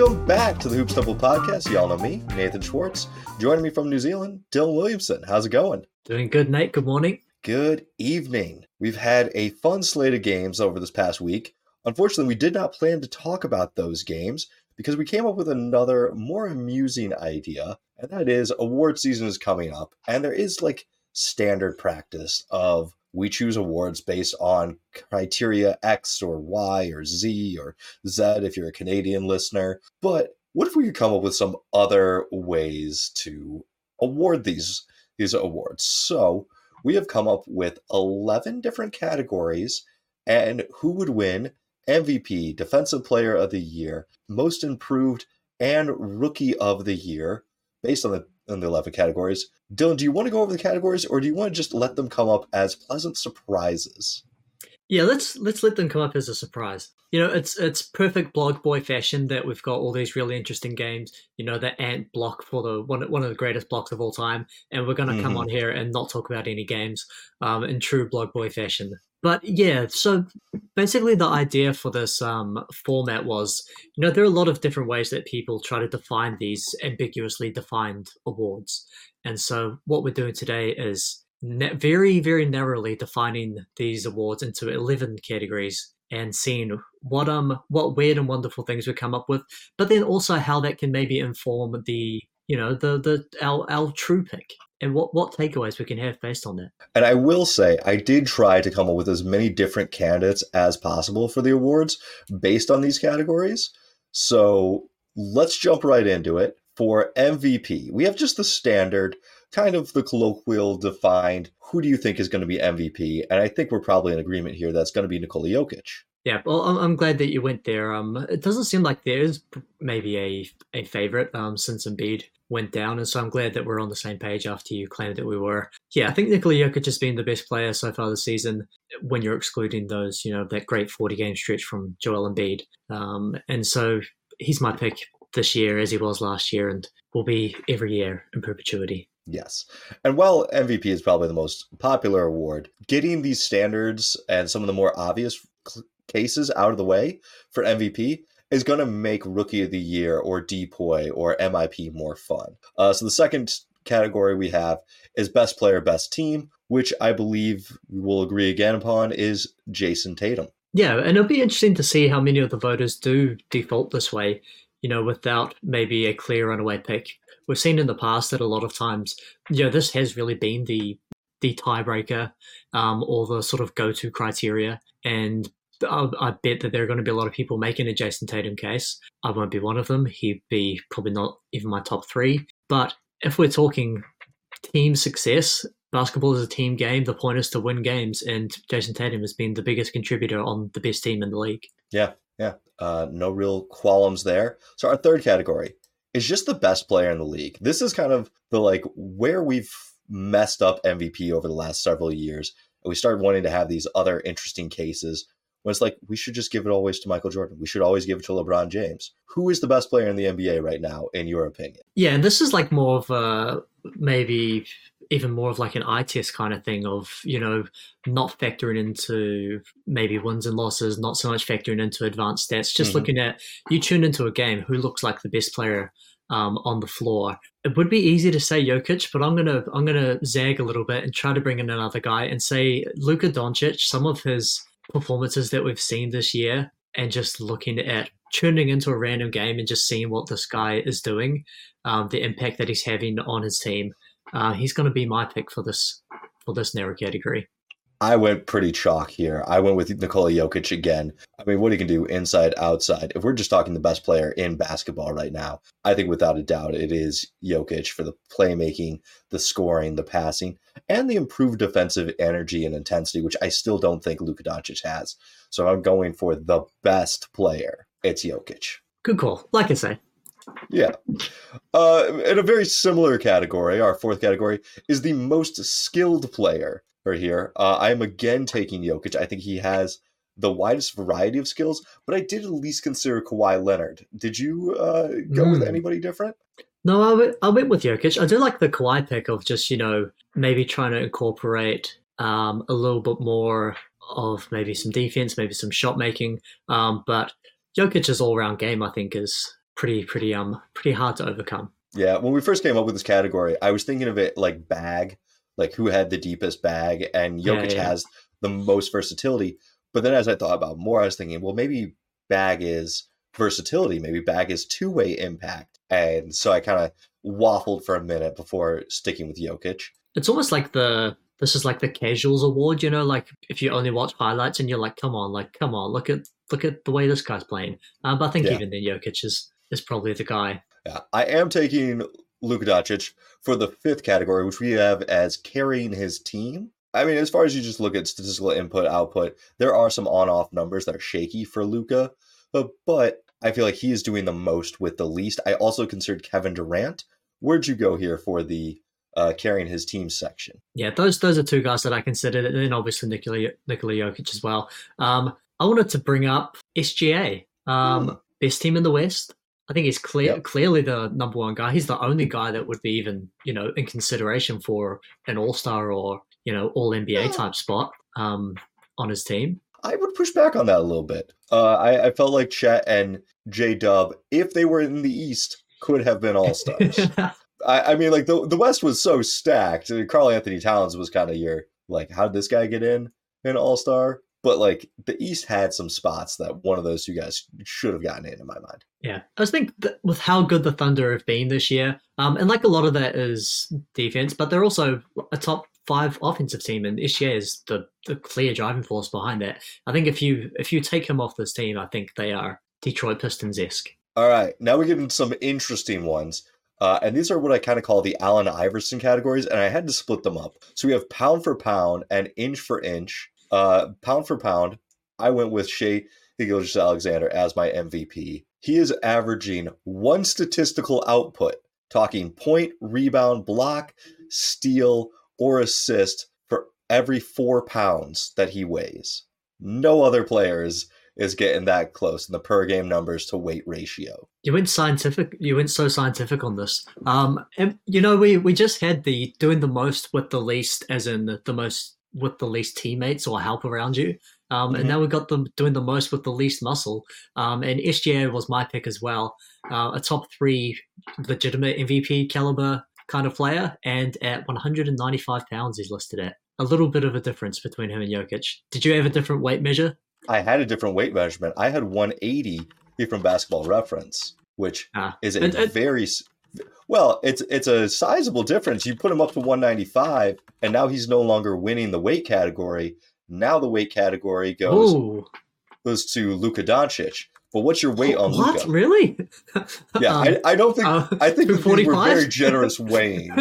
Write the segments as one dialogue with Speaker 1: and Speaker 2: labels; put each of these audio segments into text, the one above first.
Speaker 1: Welcome back to the Hoops Temple podcast. Y'all know me, Nathan Schwartz. Joining me from New Zealand, Dylan Williamson. How's it going?
Speaker 2: Doing good, Nate. Good morning.
Speaker 1: Good evening. We've had a fun slate of games over this past week. Unfortunately, we did not plan to talk about those games because we came up with another more amusing idea, and that is award season is coming up, and there is like standard practice of we choose awards based on criteria X or Y or Z or Z if you're a Canadian listener. But what if we could come up with some other ways to award these awards? So we have come up with 11 different categories and who would win MVP, Defensive Player of the Year, Most Improved, and Rookie of the Year based on the 11 categories. Dylan, do you want to go over the categories or do you want to just let them come up as pleasant surprises?
Speaker 2: Yeah, let's let them come up as a surprise. You know, it's perfect blog boy fashion that we've got all these really interesting games. You know, the Ant block for the one of the greatest blocks of all time, and we're going to come on here and not talk about any games in true blog boy fashion. But yeah, so basically the idea for this format was, you know, there are a lot of different ways that people try to define these ambiguously defined awards. And so what we're doing today is very, very narrowly defining these awards into 11 categories and seeing what weird and wonderful things we come up with, but then also how that can maybe inform our true pick and what takeaways we can have based on that.
Speaker 1: And I will say, I did try to come up with as many different candidates as possible for the awards based on these categories. So let's jump right into it. For MVP, we have just the standard, kind of the colloquial defined, who do you think is going to be MVP? And I think we're probably in agreement here that's going to be Nikola Jokic.
Speaker 2: Yeah, well, I'm glad that you went there. It doesn't seem like there is maybe a favorite since Embiid went down, and so I'm glad that we're on the same page after you claimed that we were. Yeah, I think Nikola Jokic has been the best player so far this season when you're excluding those, you know, that great 40-game stretch from Joel Embiid. And so he's my pick this year as he was last year and will be every year in perpetuity.
Speaker 1: Yes. And while MVP is probably the most popular award, getting these standards and some of the more obvious cases out of the way for MVP is going to make Rookie of the Year or DPOY or MIP more fun. So the second category we have is Best Player, Best Team, which I believe we will agree again upon is Jason Tatum.
Speaker 2: Yeah, and it'll be interesting to see how many of the voters do default this way, you know, without maybe a clear runaway pick. We've seen in the past that a lot of times, you know, this has really been the tiebreaker or the sort of go-to criteria. And I bet that there are going to be a lot of people making a Jason Tatum case. I won't be one of them. He'd be probably not even my top three. But if we're talking team success, basketball is a team game. The point is to win games. And Jason Tatum has been the biggest contributor on the best team in the league.
Speaker 1: Yeah. No real qualms there. So our third category is just the best player in the league. This is kind of the where we've messed up MVP over the last several years. And we started wanting to have these other interesting cases when it's like, we should just give it always to Michael Jordan. We should always give it to LeBron James. Who is the best player in the NBA right now, in your opinion?
Speaker 2: Yeah, and this is like more of a, maybe even more of like an eye test kind of thing of, you know, not factoring into maybe wins and losses, not so much factoring into advanced stats, just looking at, you tune into a game, who looks like the best player on the floor. It would be easy to say Jokic, but I'm gonna zag a little bit and try to bring in another guy and say Luka Doncic. Some of his performances that we've seen this year, and just looking at tuning into a random game and just seeing what this guy is doing, the impact that he's having on his team, he's going to be my pick for this narrow category.
Speaker 1: I went pretty chalk here. I went with Nikola Jokic again. I mean, what he can do inside, outside. If we're just talking the best player in basketball right now, I think without a doubt it is Jokic for the playmaking, the scoring, the passing, and the improved defensive energy and intensity, which I still don't think Luka Doncic has. So I'm going for the best player. It's Jokic.
Speaker 2: Good call. Like I say.
Speaker 1: Yeah. In a very similar category, our fourth category is the most skilled player. Here, I am again taking Jokic. I think he has the widest variety of skills, but I did at least consider Kawhi Leonard. Did you go with anybody different?
Speaker 2: No, I went with Jokic. I do like the Kawhi pick of just, you know, maybe trying to incorporate a little bit more of maybe some defense, maybe some shot making. But Jokic's all-round game, I think, is pretty hard to overcome.
Speaker 1: Yeah, when we first came up with this category, I was thinking of it like bag, like who had the deepest bag, and
Speaker 2: Yeah,
Speaker 1: Jokic
Speaker 2: yeah.
Speaker 1: has the most versatility. But then as I thought about more, I was thinking, well, maybe bag is versatility. Maybe bag is two-way impact. And so I kind of waffled for a minute before sticking with Jokic.
Speaker 2: It's almost like this is like the casuals award, like if you only watch highlights and you're like, come on, look at the way this guy's playing. But I think
Speaker 1: Yeah.
Speaker 2: even then, Jokic is probably the guy.
Speaker 1: Yeah, I am taking Luka Doncic for the fifth category, which we have as carrying his team. I mean, as far as you just look at statistical input, output, there are some on-off numbers that are shaky for Luka, but I feel like he is doing the most with the least. I also considered Kevin Durant. Where'd you go here for the carrying his team section?
Speaker 2: Yeah, those are two guys that I considered, and then obviously Nikola Jokic as well. I wanted to bring up SGA, best team in the West. I think he's clearly the number one guy. He's the only guy that would be even, in consideration for an All-Star or, All NBA type spot on his team.
Speaker 1: I would push back on that a little bit. I felt like Chet and J-Dub, if they were in the East, could have been All-Stars. I mean, like, the West was so stacked. Karl Anthony Towns was kind of your, like, how did this guy get in an All-Star? But, like, the East had some spots that one of those two guys should have gotten in my mind.
Speaker 2: Yeah. I just think that with how good the Thunder have been this year, and, like, a lot of that is defense, but they're also a top 5 offensive team, and SGA is the clear driving force behind that. I think if you take him off this team, I think they are Detroit Pistons-esque.
Speaker 1: All right. Now we get into some interesting ones. And these are what I kind of call the Allen Iverson categories, and I had to split them up. So we have pound for pound and inch for inch. Pound for pound, I went with Shai Gilgeous-Alexander as my MVP. He is averaging one statistical output, talking point, rebound, block, steal, or assist for every 4 pounds that he weighs. No other players is getting that close in the per game numbers to weight ratio.
Speaker 2: You went scientific. You went so scientific on this. And we just had the doing the most with the least, as in the most with the least teammates or help around you. And now we've got them doing the most with the least muscle. And SGA was my pick as well. A top 3 legitimate MVP caliber kind of player, and at 195 pounds he's listed at. A little bit of a difference between him and Jokic. Did you have a different weight measure?
Speaker 1: I had a different weight measurement. I had 180 from Basketball Reference, which is a very well. It's a sizable difference. You put him up to 195, and now he's no longer winning the weight category. Now the weight category goes to Luka Doncic. But what's your weight on Luka?
Speaker 2: What, really?
Speaker 1: Yeah, I don't think. I think these were very generous weighing.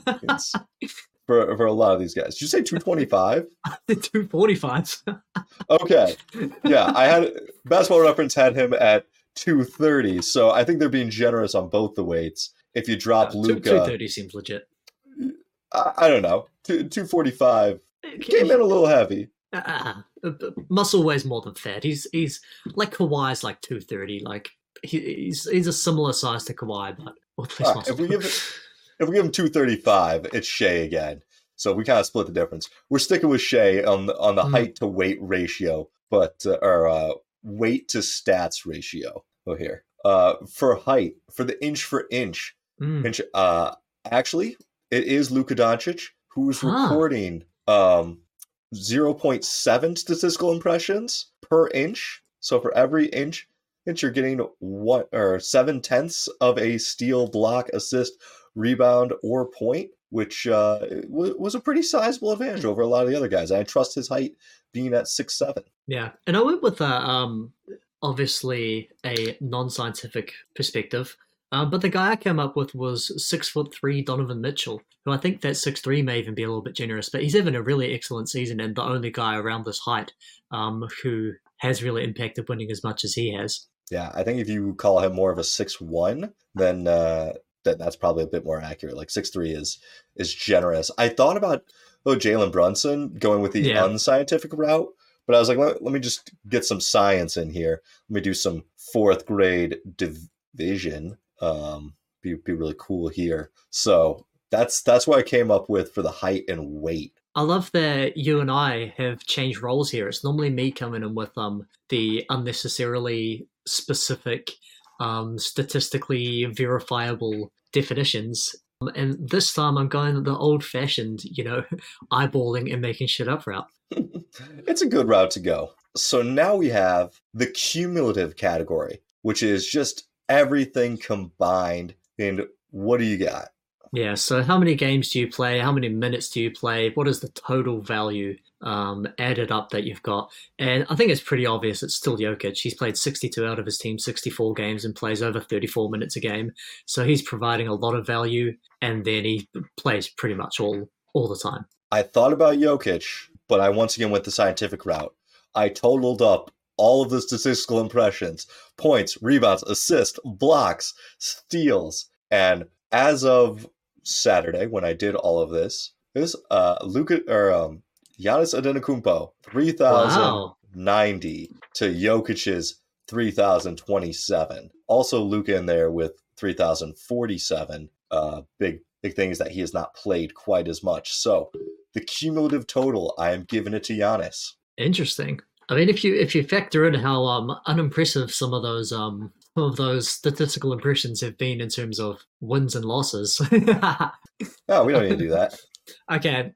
Speaker 1: For a lot of these guys. Did you say 225?
Speaker 2: 245.
Speaker 1: Okay. Yeah, I had Basketball Reference had him at 230, so I think they're being generous on both the weights. If you drop Luka,
Speaker 2: 230 seems legit.
Speaker 1: I don't know. 245 came in a little heavy.
Speaker 2: Muscle weighs more than fat. He's like Kawhi's like 230. Like he's a similar size to Kawhi, but
Speaker 1: right, if we give him 235, it's Shai again. So we kind of split the difference. We're sticking with Shai on the height to weight ratio, but or weight to stats ratio. Oh, here. For height, for the inch for inch, actually, it is Luka Doncic who's recording 0.7 statistical impressions per inch. So for every inch you're getting 7/10 of a steal, block, assist, rebound, or point, which was a pretty sizable advantage over a lot of the other guys. I trust his height being at 6'7".
Speaker 2: Yeah, and I went with obviously a non-scientific perspective, but the guy I came up with was 6'3" Donovan Mitchell, who I think that 6'3" may even be a little bit generous, but he's having a really excellent season and the only guy around this height who has really impacted winning as much as he has.
Speaker 1: Yeah, I think if you call him more of a 6'1", then that's probably a bit more accurate. Like 6'3" is generous. I thought about Jalen Brunson going with the unscientific route, but I was like, let me just get some science in here. Let me do some 4th grade division. Be really cool here. So that's what I came up with for the height and weight.
Speaker 2: I love that you and I have changed roles here. It's normally me coming in with the unnecessarily specific statistically verifiable definitions. And this time I'm going the old-fashioned, eyeballing and making shit up route.
Speaker 1: It's a good route to go. So now we have the cumulative category, which is just everything combined. And what do you got?
Speaker 2: Yeah, so how many games do you play? How many minutes do you play? What is the total value added up that you've got? And I think it's pretty obvious it's still Jokic. He's played 62 out of his team's 64 games and plays over 34 minutes a game. So he's providing a lot of value, and then he plays pretty much all the time.
Speaker 1: I thought about Jokic, but I once again went the scientific route. I totaled up all of the statistical impressions, points, rebounds, assists, blocks, steals, and as of Saturday, when I did all of this, Giannis Antetokounmpo 3,090 to Jokic's 3,027. Also, Luka in there with 3,047. Big things that he has not played quite as much. So the cumulative total, I am giving it to Giannis.
Speaker 2: Interesting. I mean, if you factor in how unimpressive some of those statistical impressions have been in terms of wins and losses.
Speaker 1: No, we don't need to do that.
Speaker 2: Okay.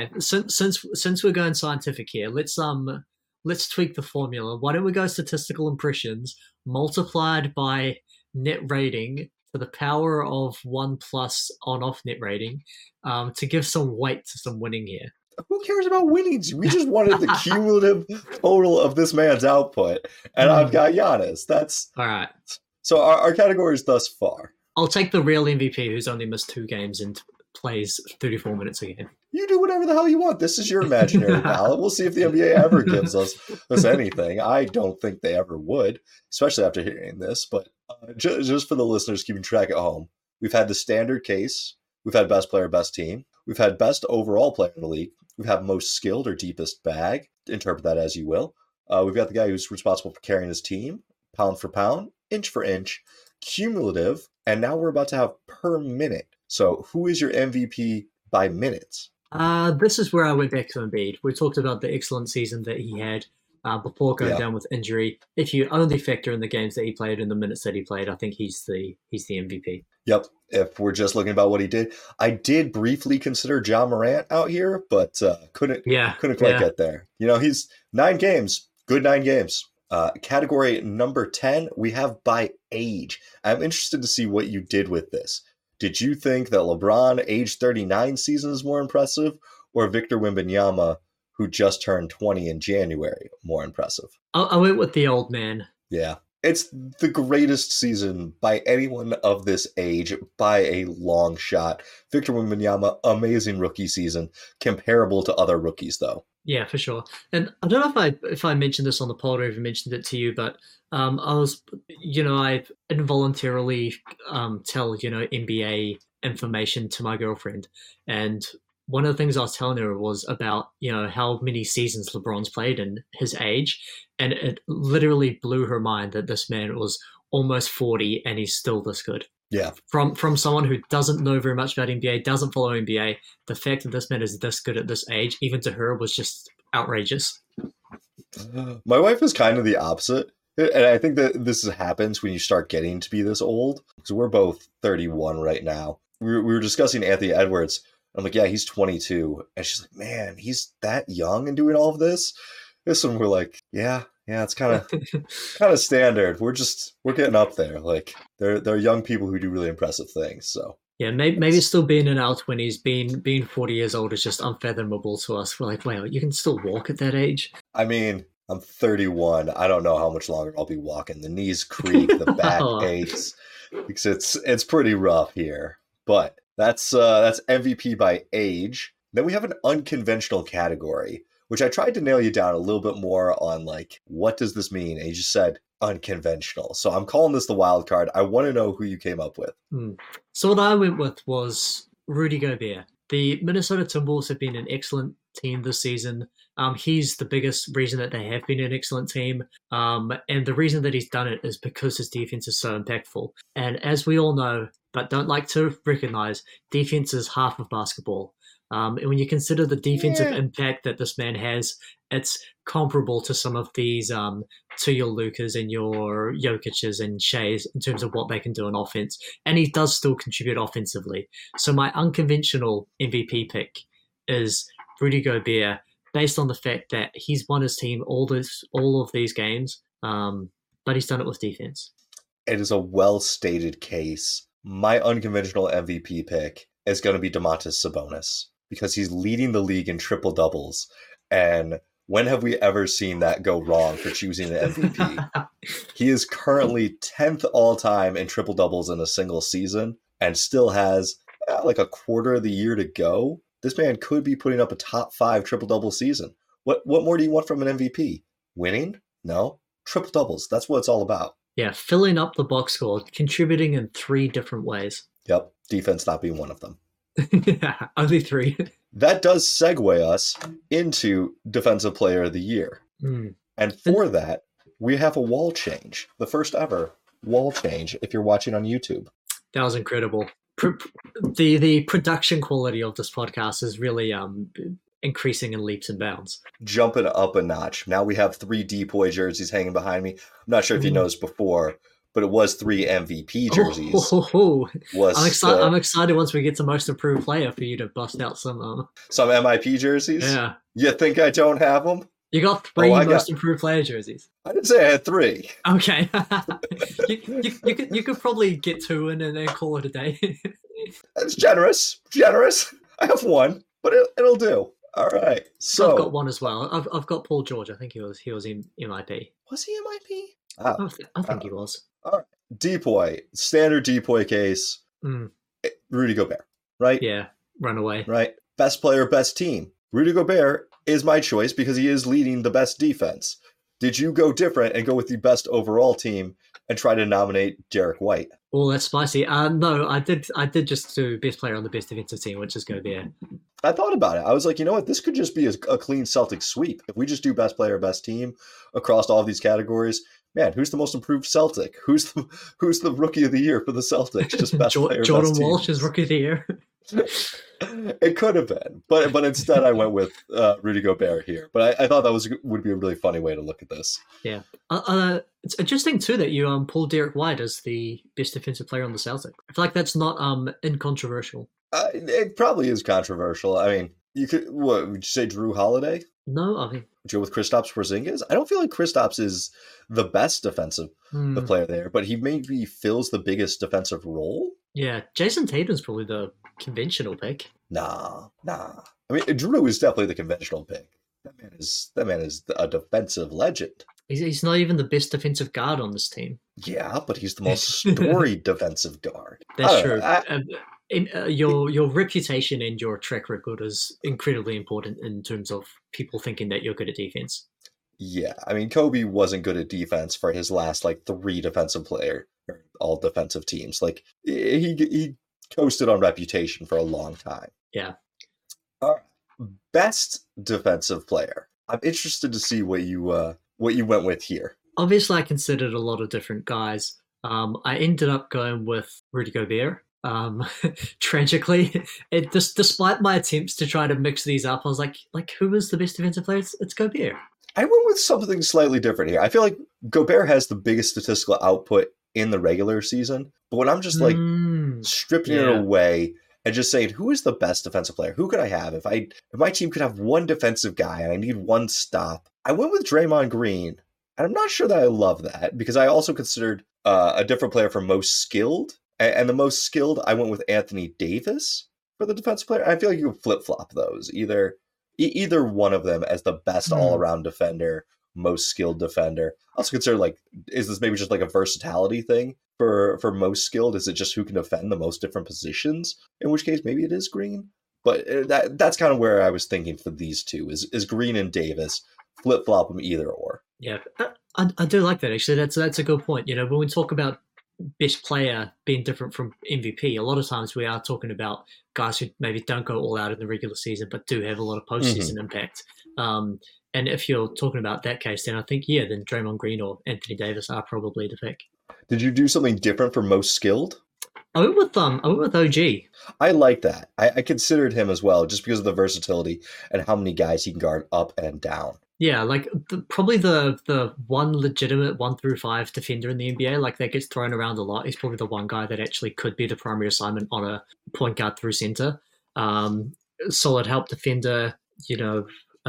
Speaker 2: Since we're going scientific here, let's tweak the formula. Why don't we go statistical impressions multiplied by net rating to the power of 1 plus on-off net rating to give some weight to some winning here.
Speaker 1: Who cares about winnings? We just wanted the cumulative total of this man's output, and I've got Giannis. That's
Speaker 2: all right.
Speaker 1: So our categories thus far.
Speaker 2: I'll take the real MVP who's only missed 2 games and plays 34 minutes a game.
Speaker 1: You do whatever the hell you want. This is your imaginary ballot. We'll see if the NBA ever gives us anything. I don't think they ever would, especially after hearing this. But just for the listeners keeping track at home, we've had the standard case. We've had best player, best team. We've had best overall player in the league. We've had most skilled or deepest bag. Interpret that as you will. We've got the guy who's responsible for carrying his team, pound for pound, inch for inch, cumulative, and now we're about to have per minute. So who is your MVP by minutes?
Speaker 2: This is where I went back to Embiid. We talked about the excellent season that he had before going down with injury. If you only factor in the games that he played and the minutes that he played, I think he's the MVP.
Speaker 1: Yep. If we're just looking about what he did, I did briefly consider Ja Morant out here, but couldn't quite get there. He's 9 games, good 9 games. Category number 10, we have by age. I'm interested to see what you did with this. Did you think that LeBron, age 39 season is more impressive, or Victor Wembanyama, who just turned 20 in January, more impressive?
Speaker 2: I went with the old man.
Speaker 1: Yeah. It's the greatest season by anyone of this age by a long shot. Victor Wembanyama, amazing rookie season, comparable to other rookies, though.
Speaker 2: Yeah, for sure. And I don't know if I mentioned this on the pod or even mentioned it to you, but I involuntarily tell NBA information to my girlfriend, and one of the things I was telling her was about, how many seasons LeBron's played and his age. And it literally blew her mind that this man was almost 40 and he's still this good.
Speaker 1: Yeah.
Speaker 2: From someone who doesn't know very much about NBA, doesn't follow NBA, the fact that this man is this good at this age, even to her, was just outrageous.
Speaker 1: My wife is kind of the opposite. And I think that this happens when you start getting to be this old. So we're both 31 right now. We were discussing Anthony Edwards. I'm like, yeah, he's 22. And she's like, man, he's that young and doing all of this? This one we're like, yeah, it's kind of standard. We're getting up there. Like there are young people who do really impressive things. So
Speaker 2: yeah, maybe still being in our 20s, being 40 years old is just unfathomable to us. We're like, wow, you can still walk at that age?
Speaker 1: I mean, I'm 31. I don't know how much longer I'll be walking. The knees creak, the back aches. It's pretty rough here. But that's MVP by age. Then we have an unconventional category, which I tried to nail you down a little bit more on, like, what does this mean? And you just said unconventional. So I'm calling this the wild card. I want to know who you came up with.
Speaker 2: So what I went with was Rudy Gobert. The Minnesota Timberwolves have been an excellent team this season. He's the biggest reason that they have been an excellent team. And the reason that he's done it is because his defense is so impactful. And as we all know, but don't like to recognize, defense is half of basketball. And when you consider the defensive
Speaker 1: Yeah.
Speaker 2: impact that this man has, it's comparable to some of these, to your Lukas and your Jokic's and Shea's in terms of what they can do on offense. And he does still contribute offensively. So my unconventional MVP pick is Rudy Gobert, based on the fact that he's won his team all of these games, but he's done it with defense.
Speaker 1: It is a well-stated case. My unconventional MVP pick is going to be Domantas Sabonis because he's leading the league in triple doubles. And when have we ever seen that go wrong for choosing an MVP? He is currently 10th all-time in triple doubles in a single season and still has like a quarter of the year to go. This man could be putting up a top 5 triple double season. What more do you want from an MVP? Winning? No. Triple doubles. That's what it's all about.
Speaker 2: Yeah, filling up the box score, contributing in 3 different ways.
Speaker 1: Yep. Defense not being one of them.
Speaker 2: Yeah, only 3.
Speaker 1: That does segue us into Defensive Player of the Year.
Speaker 2: Mm.
Speaker 1: And for that, we have a wall change. The first ever wall change if you're watching on YouTube.
Speaker 2: That was incredible. The production quality of this podcast is really increasing in leaps and bounds.
Speaker 1: Jumping up a notch. Now we have 3 Depoy jerseys hanging behind me. I'm not sure if you noticed before, but it was 3 MVP jerseys.
Speaker 2: I'm excited once we get to Most Improved Player for you to bust out some
Speaker 1: MIP jerseys?
Speaker 2: Yeah.
Speaker 1: You think I don't have them?
Speaker 2: You got 3 Most Improved Player jerseys.
Speaker 1: I didn't say I had 3.
Speaker 2: Okay. you could probably get 2 and then call it a day.
Speaker 1: That's generous. I have 1, but it'll do. All right. So
Speaker 2: I've got 1 as well. I've got Paul George. I think he was in MIP.
Speaker 1: Was he MIP?
Speaker 2: Oh, I think he was.
Speaker 1: All right. Depoy, standard Depoy case. Rudy Gobert, right?
Speaker 2: Yeah, runaway.
Speaker 1: Right. Best player, best team. Rudy Gobert is my choice because he is leading the best defense. Did you go different and go with the best overall team and try to nominate Derek White?
Speaker 2: Oh, that's spicy. No, I did just do best player on the best defensive team, which is Gobert.
Speaker 1: I thought about it. I was like, you know what? This could just be a clean Celtics sweep. If we just do best player, best team across all of these categories, man, who's the most improved Celtic? Who's the rookie of the year for the Celtics? Just best player,
Speaker 2: Jordan
Speaker 1: best
Speaker 2: Walsh
Speaker 1: team.
Speaker 2: is rookie of the year.
Speaker 1: It could have been, but instead I went with Rudy Gobert here. But I thought that would be a really funny way to look at this.
Speaker 2: Yeah, it's interesting too that you pulled Derek White as the best defensive player on the Celtics. I feel like that's not incontroversial.
Speaker 1: It probably is controversial. I mean, you could would you say Drew Holiday?
Speaker 2: No, I mean,
Speaker 1: would you go with Kristaps Porzingis? I don't feel like Kristaps is the best defensive player there, but he maybe fills the biggest defensive role.
Speaker 2: Yeah, Jason Tatum's probably the conventional pick.
Speaker 1: Nah. I mean, Drew is definitely the conventional pick. That man is a defensive legend.
Speaker 2: He's not even the best defensive guard on this team.
Speaker 1: Yeah, but he's the most storied defensive guard.
Speaker 2: That's true. Your reputation and your track record is incredibly important in terms of people thinking that you're good at defense.
Speaker 1: Yeah, I mean, Kobe wasn't good at defense for his last 3 defensive player, or all defensive teams. Like he coasted on reputation for a long time.
Speaker 2: Yeah.
Speaker 1: All right. Best defensive player. I'm interested to see what you went with here.
Speaker 2: Obviously, I considered a lot of different guys. I ended up going with Rudy Gobert. Tragically, despite my attempts to try to mix these up, I was like who is the best defensive player? It's Gobert.
Speaker 1: I went with something slightly different here. I feel like Gobert has the biggest statistical output in the regular season, but when I'm just stripping it away and just saying who is the best defensive player, who could I have if my team could have one defensive guy and I need one stop, I went with Draymond Green. And I'm not sure that I love that because I also considered a different player for most skilled. And the most skilled, I went with Anthony Davis for the defensive player. I feel like you can flip-flop those. Either one of them as the best all-around defender, most skilled defender. I also consider, is this maybe just a versatility thing for most skilled? Is it just who can defend the most different positions? In which case, maybe it is Green. But that's kind of where I was thinking for these two, is Green and Davis. Flip-flop them either or.
Speaker 2: Yeah, I do like that, actually. That's a good point. When we talk about best player being different from MVP, a lot of times we are talking about guys who maybe don't go all out in the regular season but do have a lot of postseason impact. And if you're talking about that case, then I think, then Draymond Green or Anthony Davis are probably the pick.
Speaker 1: Did you do something different for most skilled?
Speaker 2: I went with OG.
Speaker 1: I like that. I considered him as well, just because of the versatility and how many guys he can guard up and down.
Speaker 2: Yeah, like probably the one legitimate 1 through 5 defender in the NBA, like that gets thrown around a lot. He's probably the one guy that actually could be the primary assignment on a point guard through center. Solid help defender, you know,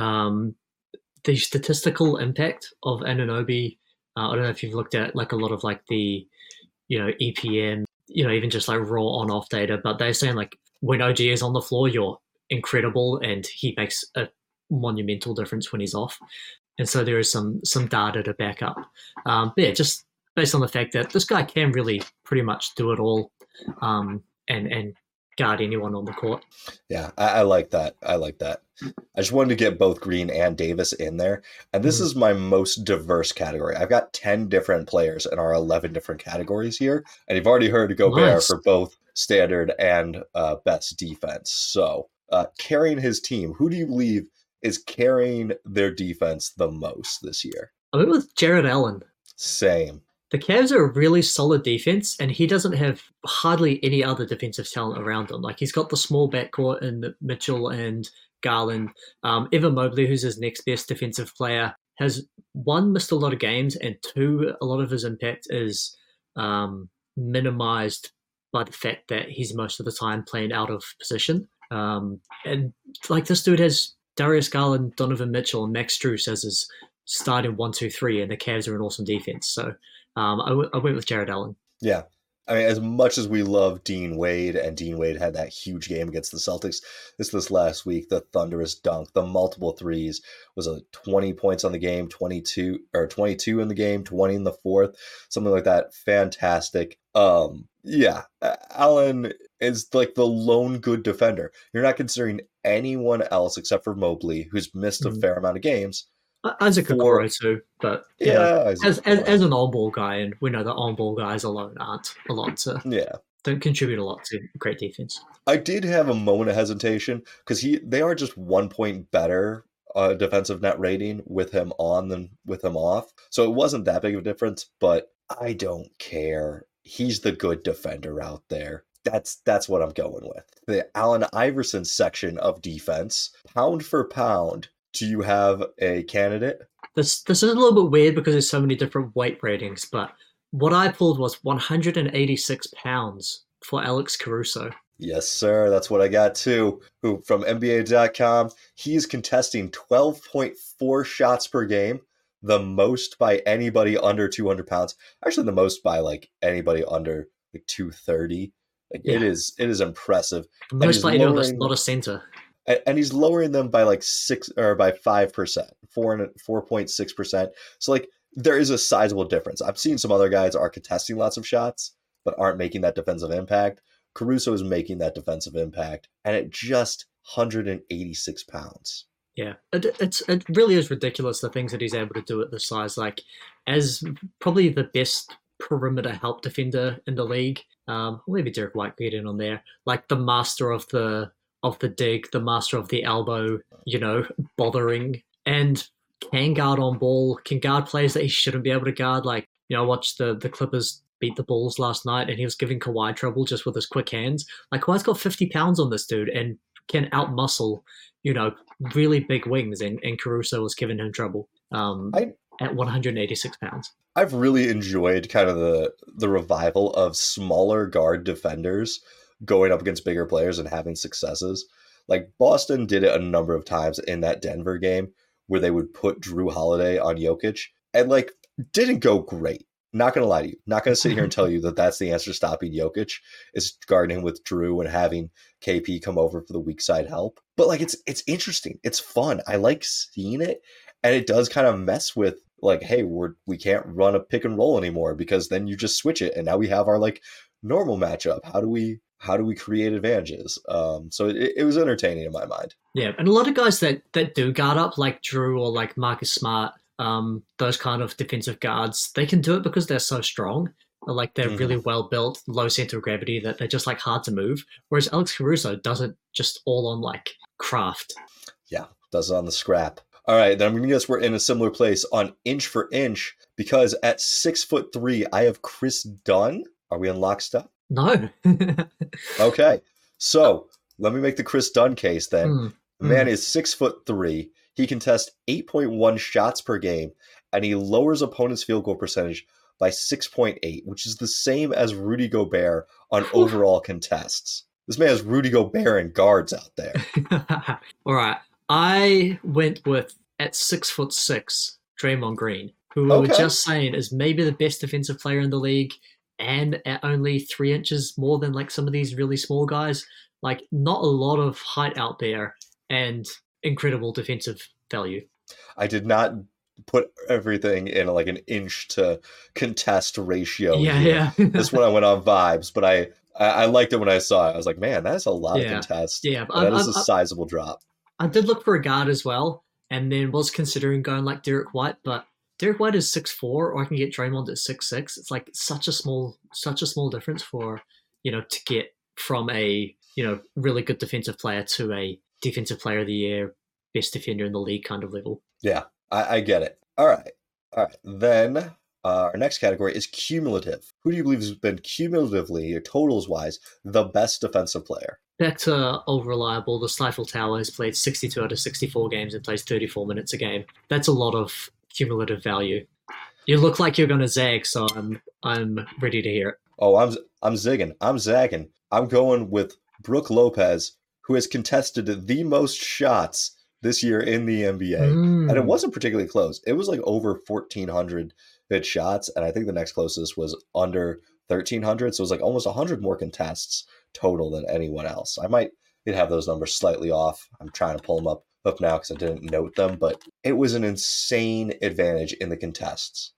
Speaker 2: the statistical impact of Anunoby. I don't know if you've looked at like a lot of like the, EPM, even just like raw on off data, but they're saying like when OG is on the floor, you're incredible and he makes a monumental difference when he's off. And so there is some data to back up. But yeah, just based on the fact that this guy can really pretty much do it all, and guard anyone on the court.
Speaker 1: Yeah, I like that. I like that. I just wanted to get both Green and Davis in there. And this is my most diverse category. I've got 10 different players in our 11 different categories here. And you've already heard Gobert
Speaker 2: Nice.
Speaker 1: for both standard and best defense. So carrying his team, who do you believe is carrying their defense the most this year?
Speaker 2: I went with Jared Allen.
Speaker 1: Same.
Speaker 2: The Cavs are a really solid defense, and he doesn't have hardly any other defensive talent around him. Like he's got the small backcourt in Mitchell and Garland. Evan Mobley, who's his next best defensive player, has one, missed a lot of games, and two, a lot of his impact is minimized by the fact that he's most of the time playing out of position. And like this dude has Darius Garland, Donovan Mitchell, and Max Strus as his starting 1, 2, 3, and the Cavs are an awesome defense. So I went with Jared Allen.
Speaker 1: Yeah. I mean, as much as we love Dean Wade, and Dean Wade had that huge game against the Celtics this last week, the thunderous dunk, the multiple threes, was a 20 points on the game, 22 in the game, 20 in the fourth, something like that. Fantastic. Yeah, Allen is like the lone good defender. You're not considering anyone else except for Mobley, who's missed a fair amount of games.
Speaker 2: Isaac Okoro too, but
Speaker 1: yeah,
Speaker 2: as an on-ball guy, and we know that on-ball guys alone aren't a lot to don't contribute a lot to great defense.
Speaker 1: I did have a moment of hesitation because they are just 1 point better defensive net rating with him on than with him off, so it wasn't that big of a difference. But I don't care. He's the good defender out there. That's what I'm going with. The Allen Iverson section of defense, pound for pound. Do you have a candidate?
Speaker 2: This is a little bit weird because there's so many different weight ratings, but what I pulled was 186 pounds for Alex Caruso.
Speaker 1: Yes, sir. That's what I got too. Who from NBA.com, he's contesting 12.4 shots per game, the most by anybody under 200 pounds. Actually, the most by like anybody under like 230. Like it is impressive.
Speaker 2: Most by anyone that's not a center.
Speaker 1: And he's lowering them by like 5%, 4.6%. So like there is a sizable difference. I've seen some other guys are contesting lots of shots, but aren't making that defensive impact. Caruso is making that defensive impact, and at just 186 pounds.
Speaker 2: Yeah, it really is ridiculous the things that he's able to do at this size. Like, as probably the best perimeter help defender in the league, maybe Derek White get in on there. Like the master of the dig, the master of the elbow, bothering, and can guard on ball, can guard players that he shouldn't be able to guard. Like, I watched the Clippers beat the Bulls last night, and he was giving Kawhi trouble just with his quick hands. Like, Kawhi's got 50 pounds on this dude and can outmuscle, really big wings, and Caruso was giving him trouble at 186 pounds.
Speaker 1: I've really enjoyed kind of the revival of smaller guard defenders going up against bigger players and having successes. Like Boston did it a number of times in that Denver game where they would put Drew Holiday on Jokic and like didn't go great. Not going to lie to you. Not going to sit here and tell you that that's the answer to stopping Jokic is guarding him with Drew and having KP come over for the weak side help. But like it's interesting. It's fun. I like seeing it, and it does kind of mess with like, hey, we can't run a pick and roll anymore because then you just switch it, and now we have our like normal matchup. How do we create advantages? So it was entertaining in my mind.
Speaker 2: Yeah, and a lot of guys that do guard up, like Drew or like Marcus Smart, those kind of defensive guards, they can do it because they're so strong. Like they're really well built, low center of gravity, that they're just like hard to move. Whereas Alex Caruso does it just all on like craft.
Speaker 1: Yeah, does it on the scrap. All right, then I'm going to guess we're in a similar place on inch for inch because at 6'3", I have Chris Dunn. Are we in lockstep?
Speaker 2: No.
Speaker 1: Okay, so let me make the Chris Dunn case then.
Speaker 2: Mm,
Speaker 1: The man
Speaker 2: mm.
Speaker 1: is 6'3". He can test 8.1 shots per game, and he lowers opponents' field goal percentage by 6.8, which is the same as Rudy Gobert on overall contests. This man has Rudy Gobert and guards out there.
Speaker 2: All right. I went with at 6'6", Draymond Green, who we were
Speaker 1: Okay.
Speaker 2: just saying is maybe the best defensive player in the league, and at only 3 inches more than like some of these really small guys. Like not a lot of height out there, and incredible defensive value.
Speaker 1: I did not put everything in like an inch to contest ratio
Speaker 2: Yeah,
Speaker 1: here.
Speaker 2: yeah,
Speaker 1: This one I went on vibes, but I liked it when I saw it. I was like, man, that's a lot of
Speaker 2: yeah,
Speaker 1: contest,
Speaker 2: yeah.
Speaker 1: and that is a sizable drop.
Speaker 2: I did look for a guard as well, and then was considering going like Derek White, but Derek White is 6'4", or I can get Draymond at 6'6". It's like such a small difference for to get from a really good defensive player to a defensive player of the year, best defender in the league kind of level.
Speaker 1: Yeah, I get it. All right. Then our next category is cumulative. Who do you believe has been cumulatively, totals wise, the best defensive player?
Speaker 2: Back to old reliable, the Stifle Tower has played 62 out of 64 games and plays 34 minutes a game. That's a lot of cumulative value. You look like you're going to zag, so I'm ready to hear it.
Speaker 1: Oh, I'm zigging. I'm zagging. I'm going with Brook Lopez, who has contested the most shots this year in the NBA. And it wasn't particularly close. It was like over 1,400 hit shots, and I think the next closest was under 1,300. So it was like almost 100 more contests total than anyone else. I might have those numbers slightly off. I'm trying to pull them up now because I didn't note them, but it was an insane advantage in the contests.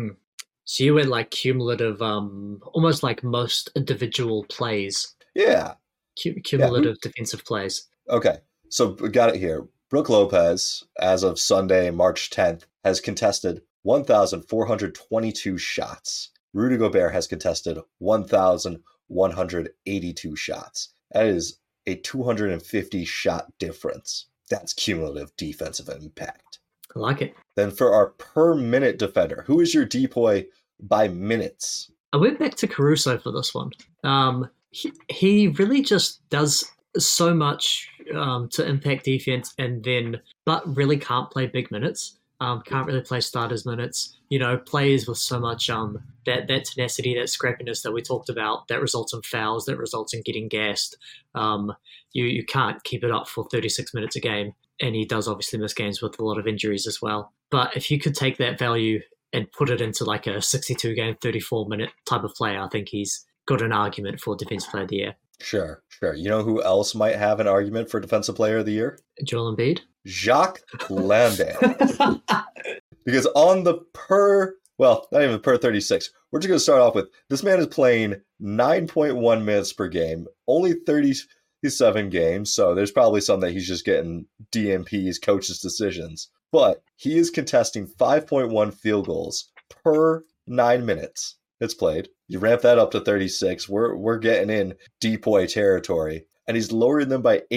Speaker 2: So you went like cumulative, almost like most individual plays.
Speaker 1: Yeah.
Speaker 2: Cumulative defensive plays.
Speaker 1: Okay, so we got it here. Brook Lopez, as of Sunday, March 10th, has contested 1,422 shots. Rudy Gobert has contested 1,182 shots. That is a 250 shot difference. That's cumulative defensive impact.
Speaker 2: I like it.
Speaker 1: Then for our per minute defender, who is your DPOY by minutes?
Speaker 2: I went back to Caruso for this one. He really just does so much to impact defense, but really can't play big minutes. Can't really play starters minutes. Plays with so much that tenacity, that scrappiness that we talked about, that results in fouls, that results in getting gassed. You can't keep it up for 36 minutes a game, and he does obviously miss games with a lot of injuries as well. But if you could take that value and put it into like a 62 game, 34 minute type of player, I think he's got an argument for Defensive Player of the Year.
Speaker 1: Sure. You know who else might have an argument for Defensive Player of the Year?
Speaker 2: Joel Embiid?
Speaker 1: Jacques Landale. Because on the not even per 36, we're just going to start off with, this man is playing 9.1 minutes per game, only 37 games, so there's probably some that he's just getting DNPs, coaches' decisions. But he is contesting 5.1 field goals per 9 minutes it's played. You ramp that up to 36. We're getting in DPOY territory. And he's lowering them by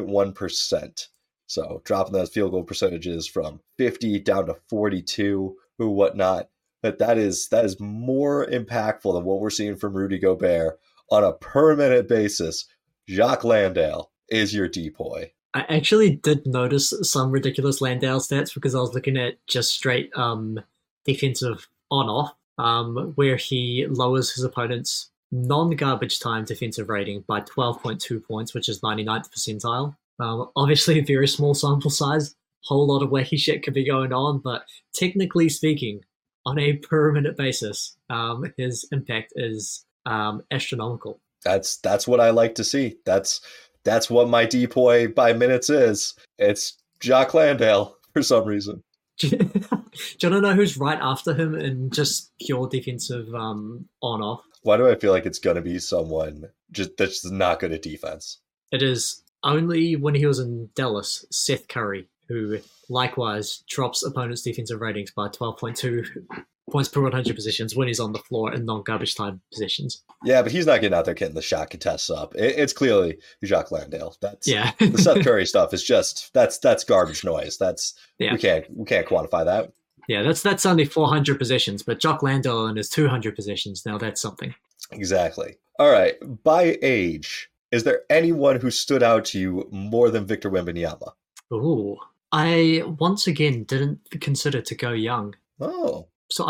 Speaker 1: 8.1%. So dropping those field goal percentages from 50 down to 42 or whatnot. But that is more impactful than what we're seeing from Rudy Gobert on a per minute basis. Jacques Landale is your DPOY.
Speaker 2: I actually did notice some ridiculous Landale stats because I was looking at just straight defensive on-off, where he lowers his opponent's non-garbage time defensive rating by 12.2 points, which is 99th percentile. Obviously, a very small sample size, whole lot of wacky shit could be going on, but technically speaking, on a per minute basis, his impact is astronomical.
Speaker 1: That's what I like to see. That's what my DPOY by minutes is. It's Jacques Landale for some reason.
Speaker 2: Do you want to know who's right after him in just pure defensive on-off?
Speaker 1: Why do I feel like it's going to be someone that's not good at defense?
Speaker 2: It is only when he was in Dallas, Seth Curry, who likewise drops opponents' defensive ratings by 12.2 points per 100 possessions when he's on the floor in non-garbage time positions.
Speaker 1: Yeah, but he's not getting out there getting the shot contests up. It's clearly Jacques Landale. The Seth Curry stuff is just that's garbage noise. We can't quantify that.
Speaker 2: Yeah, that's only 400 possessions, but Jacques Landale and his 200 possessions, now that's something.
Speaker 1: Exactly. All right. By age, is there anyone who stood out to you more than Victor Wembanyama?
Speaker 2: Ooh, I once again didn't consider to go young,
Speaker 1: Oh,
Speaker 2: so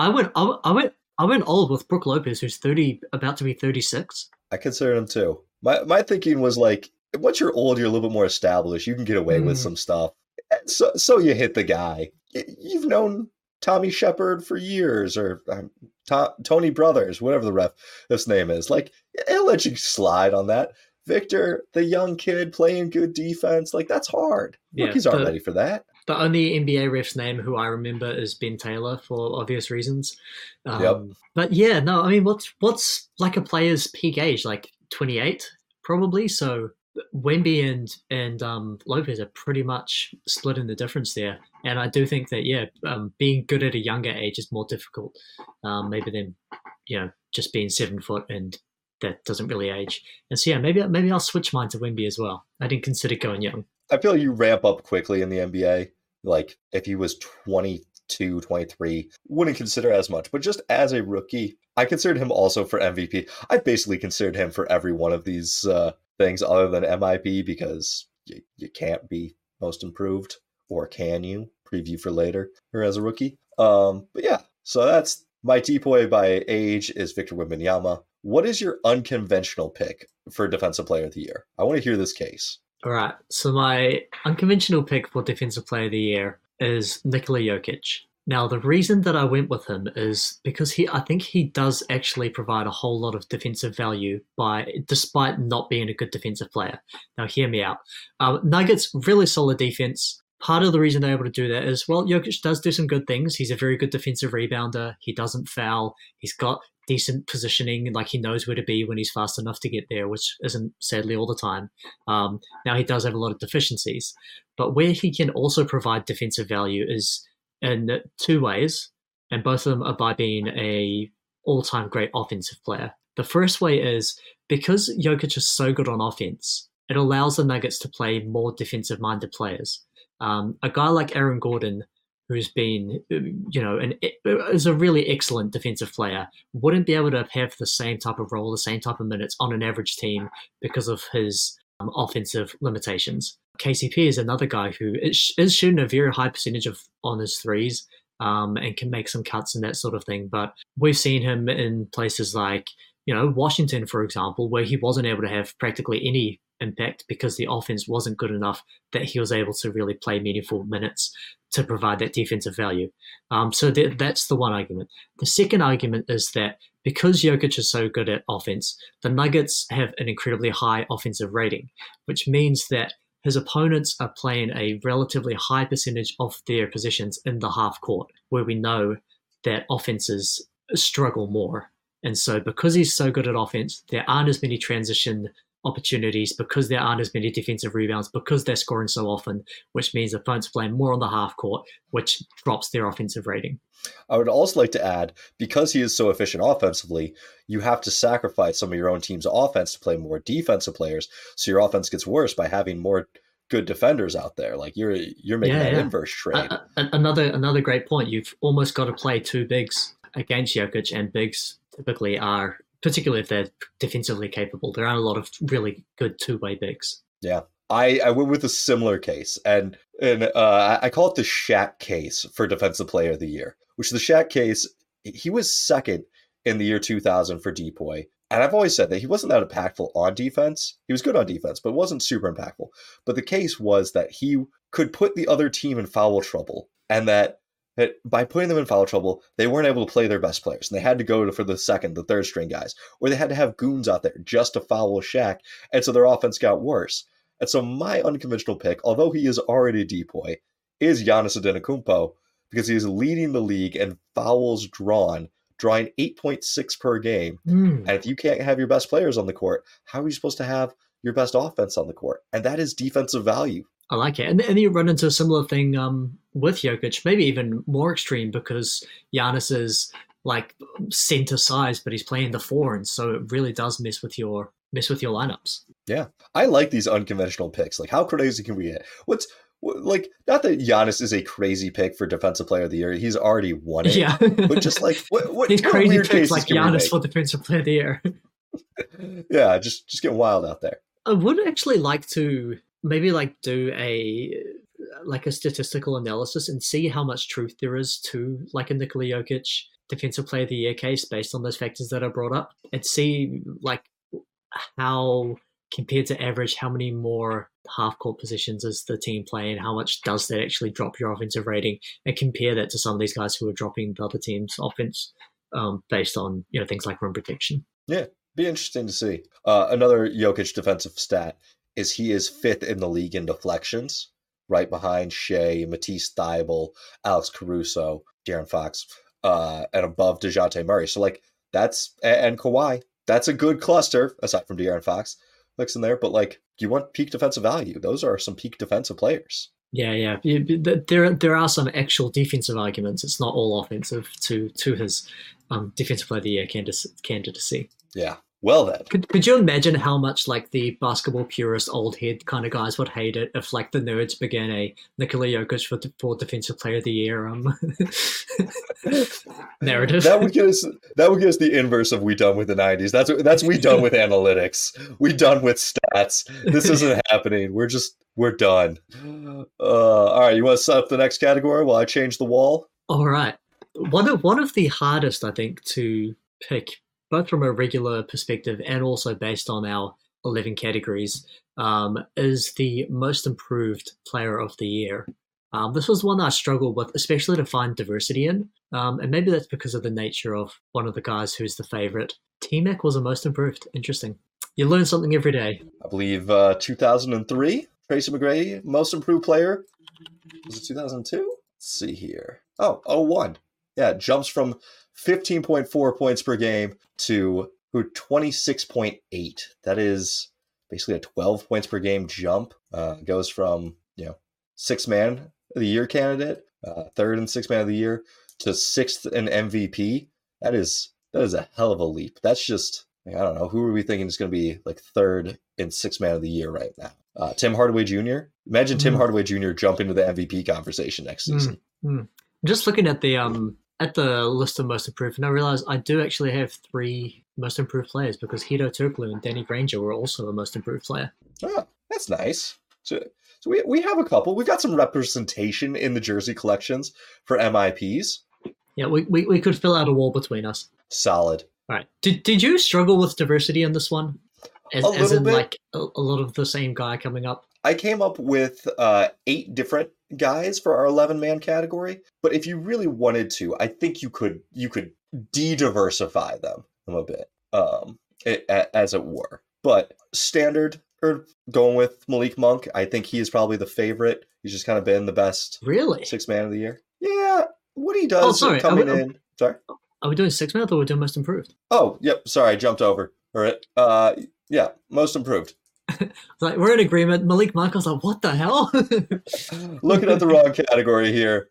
Speaker 2: I went old with Brooke Lopez, who's 30, about to be 36.
Speaker 1: I consider him too. My thinking was like, once you're old, you're a little bit more established. You can get away with
Speaker 2: Mm,
Speaker 1: some stuff. So you hit the guy. You've known Tommy Shepard for years, or Tony Brothers, whatever the ref's name is. Like, he'll let you slide on that. Victor, the young kid playing good defense, like that's hard.
Speaker 2: yeah,
Speaker 1: Rookies aren't ready for that.
Speaker 2: the only NBA ref's name who I remember is Ben Taylor for obvious reasons.
Speaker 1: Yep.
Speaker 2: But yeah, no, I mean, what's like a player's peak age? Like 28, probably. So Wemby and Lopez are pretty much splitting the difference there. And I do think that being good at a younger age is more difficult, maybe than just being 7 foot and that doesn't really age. And so yeah, maybe I'll switch mine to Wemby as well. I didn't consider going young.
Speaker 1: I feel you ramp up quickly in the NBA. Like if he was 22, 23, wouldn't consider as much. But just as a rookie, I considered him also for MVP. I basically considered him for every one of these things other than MIP because you can't be most improved, or can you? Preview for later or as a rookie. But yeah, so that's my depoy by age is Victor Wembanyama. What is your unconventional pick for Defensive Player of the Year? I want to hear this case.
Speaker 2: All right. So my unconventional pick for Defensive Player of the Year is Nikola Jokic. Now, the reason that I went with him is because I think he does actually provide a whole lot of defensive value despite not being a good defensive player. Now, hear me out. Nuggets, really solid defense. Part of the reason they're able to do that is, well, Jokic does do some good things. He's a very good defensive rebounder. He doesn't foul. He's got decent positioning, like he knows where to be when he's fast enough to get there, which isn't sadly all the time. Now, he does have a lot of deficiencies. But where he can also provide defensive value is in two ways, and both of them are by being a all-time great offensive player. The first way is because Jokic is so good on offense, it allows the Nuggets to play more defensive-minded players. A guy like Aaron Gordon, who's been, is a really excellent defensive player, wouldn't be able to have the same type of role, the same type of minutes on an average team because of his offensive limitations. KCP is another guy who is shooting a very high percentage on his threes and can make some cuts and that sort of thing. But we've seen him in places like, Washington, for example, where he wasn't able to have practically any impact because the offense wasn't good enough that he was able to really play meaningful minutes to provide that defensive value. So that's the one argument. The second argument is that because Jokic is so good at offense, the Nuggets have an incredibly high offensive rating, which means that his opponents are playing a relatively high percentage of their possessions in the half court, where we know that offenses struggle more. And so because he's so good at offense, there aren't as many transition opportunities because there aren't as many defensive rebounds because they're scoring so often, which means opponents playing more on the half court, which drops their offensive rating.
Speaker 1: I would also like to add, because he is so efficient offensively, you have to sacrifice some of your own team's offense to play more defensive players, so your offense gets worse by having more good defenders out there. Like you're making that inverse trade.
Speaker 2: Another great point. You've almost got to play two bigs against Jokic, and bigs typically are, particularly if they're defensively capable, there aren't a lot of really good two-way bigs.
Speaker 1: Yeah. I went with a similar case, and I call it the Shaq case for Defensive Player of the Year, which the Shaq case, he was second in the year 2000 for depoy. And I've always said that he wasn't that impactful on defense. He was good on defense, but wasn't super impactful. But the case was that he could put the other team in foul trouble, and that by putting them in foul trouble, they weren't able to play their best players. And they had to go for the second, the third string guys, or they had to have goons out there just to foul Shaq. And so their offense got worse. And so my unconventional pick, although he is already a depoy, is Giannis Antetokounmpo, because he is leading the league in fouls drawing 8.6 per game. And if you can't have your best players on the court, how are you supposed to have your best offense on the court? And that is defensive value.
Speaker 2: I like it. And you run into a similar thing with Jokic, maybe even more extreme, because Giannis is like center size, but he's playing the four, and so it really does mess with your lineups.
Speaker 1: Yeah. I like these unconventional picks. Like, how crazy can we get? What's like, not that Giannis is a crazy pick for Defensive Player of the Year. He's already won it.
Speaker 2: Yeah.
Speaker 1: But just like, what
Speaker 2: These
Speaker 1: kind of
Speaker 2: crazy
Speaker 1: weird
Speaker 2: picks
Speaker 1: cases
Speaker 2: like
Speaker 1: can we
Speaker 2: Giannis
Speaker 1: make?
Speaker 2: for Defensive Player of the Year.
Speaker 1: Yeah, just getting wild out there.
Speaker 2: I would actually like to maybe like do a statistical analysis and see how much truth there is to like a Nikola Jokic Defensive Player of the Year case based on those factors that I brought up, and see like how, compared to average, how many more half court positions is the team playing, how much does that actually drop your offensive rating, and compare that to some of these guys who are dropping the other team's offense based on things like rim protection.
Speaker 1: Yeah, be interesting to see. Another Jokic defensive stat is he is 5th in the league in deflections, right behind Shea, Matisse Thybulle, Alex Caruso, De'Aaron Fox, and above DeJounte Murray. So like and Kawhi. That's a good cluster, aside from De'Aaron Fox mixing there. But like, you want peak defensive value. Those are some peak defensive players.
Speaker 2: Yeah. There are some actual defensive arguments. It's not all offensive to his Defensive Player of the Year candidacy.
Speaker 1: Yeah. Well then.
Speaker 2: Could you imagine how much like the basketball purist old head kind of guys would hate it if like the nerds began a Nikola Jokic for Defensive Player of the Year narrative?
Speaker 1: That would get us the inverse of we done with the 90s. That's we done with analytics. We done with stats. This isn't happening. We're done. All right, you want to set up the next category while I change the wall?
Speaker 2: All right. One of the hardest, I think, to pick, both from a regular perspective and also based on our 11 categories, is the most improved player of the year. This was one I struggled with, especially to find diversity in. And maybe that's because of the nature of one of the guys who's the favorite. T-Mac was the most improved. Interesting. You learn something every day.
Speaker 1: I believe 2003, Tracy McGrady, most improved player. Was it 2002? Let's see here. Oh, 01. Yeah, it jumps from 15.4 points per game to 26.8. That is basically a 12 points per game jump. Goes from, sixth man of the year candidate, third and sixth man of the year, to sixth in MVP. That is a hell of a leap. That's just, I don't know, who are we thinking is going to be like third and sixth man of the year right now? Tim Hardaway Jr. Imagine Tim Hardaway Jr. jump into the MVP conversation next season.
Speaker 2: Just looking at the list of most improved, and I realized I do actually have 3 most improved players because Hedo Turkoglu and Danny Granger were also a most improved player.
Speaker 1: Oh, that's nice. So we have a couple. We've got some representation in the jersey collections for MIPs.
Speaker 2: Yeah, we could fill out a wall between us.
Speaker 1: Solid.
Speaker 2: All right. Did you struggle with diversity in this one? As in, bit. Like a lot of the same guy coming up?
Speaker 1: I came up with 8 different guys for our 11-man category, but if you really wanted to, I think you could de-diversify them a bit, as it were. But standard, or going with Malik Monk, I think he is probably the favorite. He's just kind of been the best.
Speaker 2: Really?
Speaker 1: Sixth man of the year. Yeah, what he does coming in. Sorry?
Speaker 2: Are we doing 6 man or are we doing most improved?
Speaker 1: Oh, yep. Sorry, I jumped over. All right. Yeah, most improved.
Speaker 2: Like, we're in agreement. Malik Monk, I was like, what the hell?
Speaker 1: Looking at the wrong category here.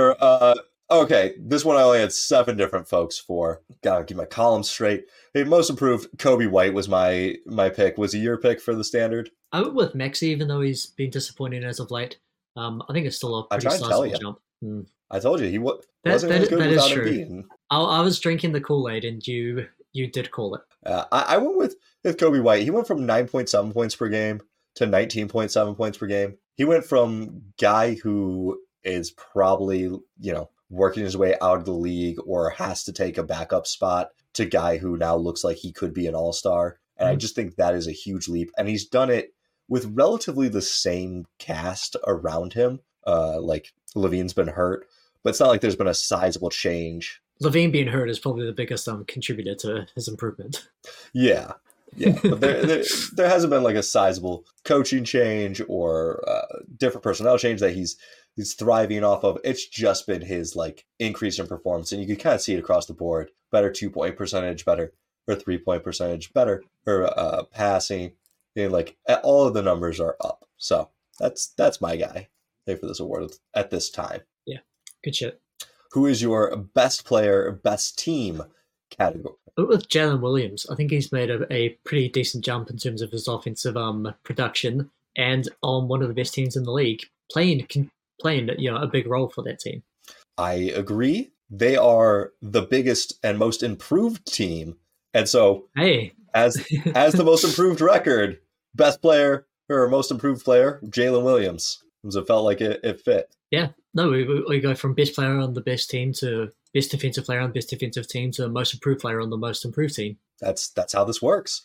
Speaker 1: Okay, this one I only had 7 different folks for. Gotta keep my columns straight. Hey, most improved, Kobe White was my pick. Was he your pick for the standard?
Speaker 2: I went with Maxey, even though he's been disappointing as of late. I think it's still a pretty sizable jump.
Speaker 1: I told you, he wasn't as good without Embiid.
Speaker 2: I was drinking the Kool-Aid, and you did call it.
Speaker 1: I went with Kobe White. He went from 9.7 points per game to 19.7 points per game. He went from guy who is probably, working his way out of the league or has to take a backup spot to guy who now looks like he could be an all-star. And I just think that is a huge leap. And he's done it with relatively the same cast around him. Like Levine's been hurt, but it's not like there's been a sizable change.
Speaker 2: Levine being hurt is probably the biggest contributor to his improvement.
Speaker 1: Yeah. But there hasn't been like a sizable coaching change or different personnel change that he's thriving off of. It's just been his like increase in performance, and you can kind of see it across the board. Better 2-point percentage, better, or 3-point percentage, better, or passing. Like all of the numbers are up. So that's my guy for this award at this time.
Speaker 2: Yeah, good shit.
Speaker 1: Who is your best player, best team category?
Speaker 2: With Jalen Williams, I think he's made a pretty decent jump in terms of his offensive production, and on one of the best teams in the league. playing a big role for that team.
Speaker 1: I agree. They are the biggest and most improved team, and so
Speaker 2: Hey,
Speaker 1: as the most improved record, best player or most improved player, Jalen Williams. It felt like it fit.
Speaker 2: yeah, no, we go from best player on the best team to best defensive player on best defensive team to most improved player on the most improved team.
Speaker 1: That's how this works.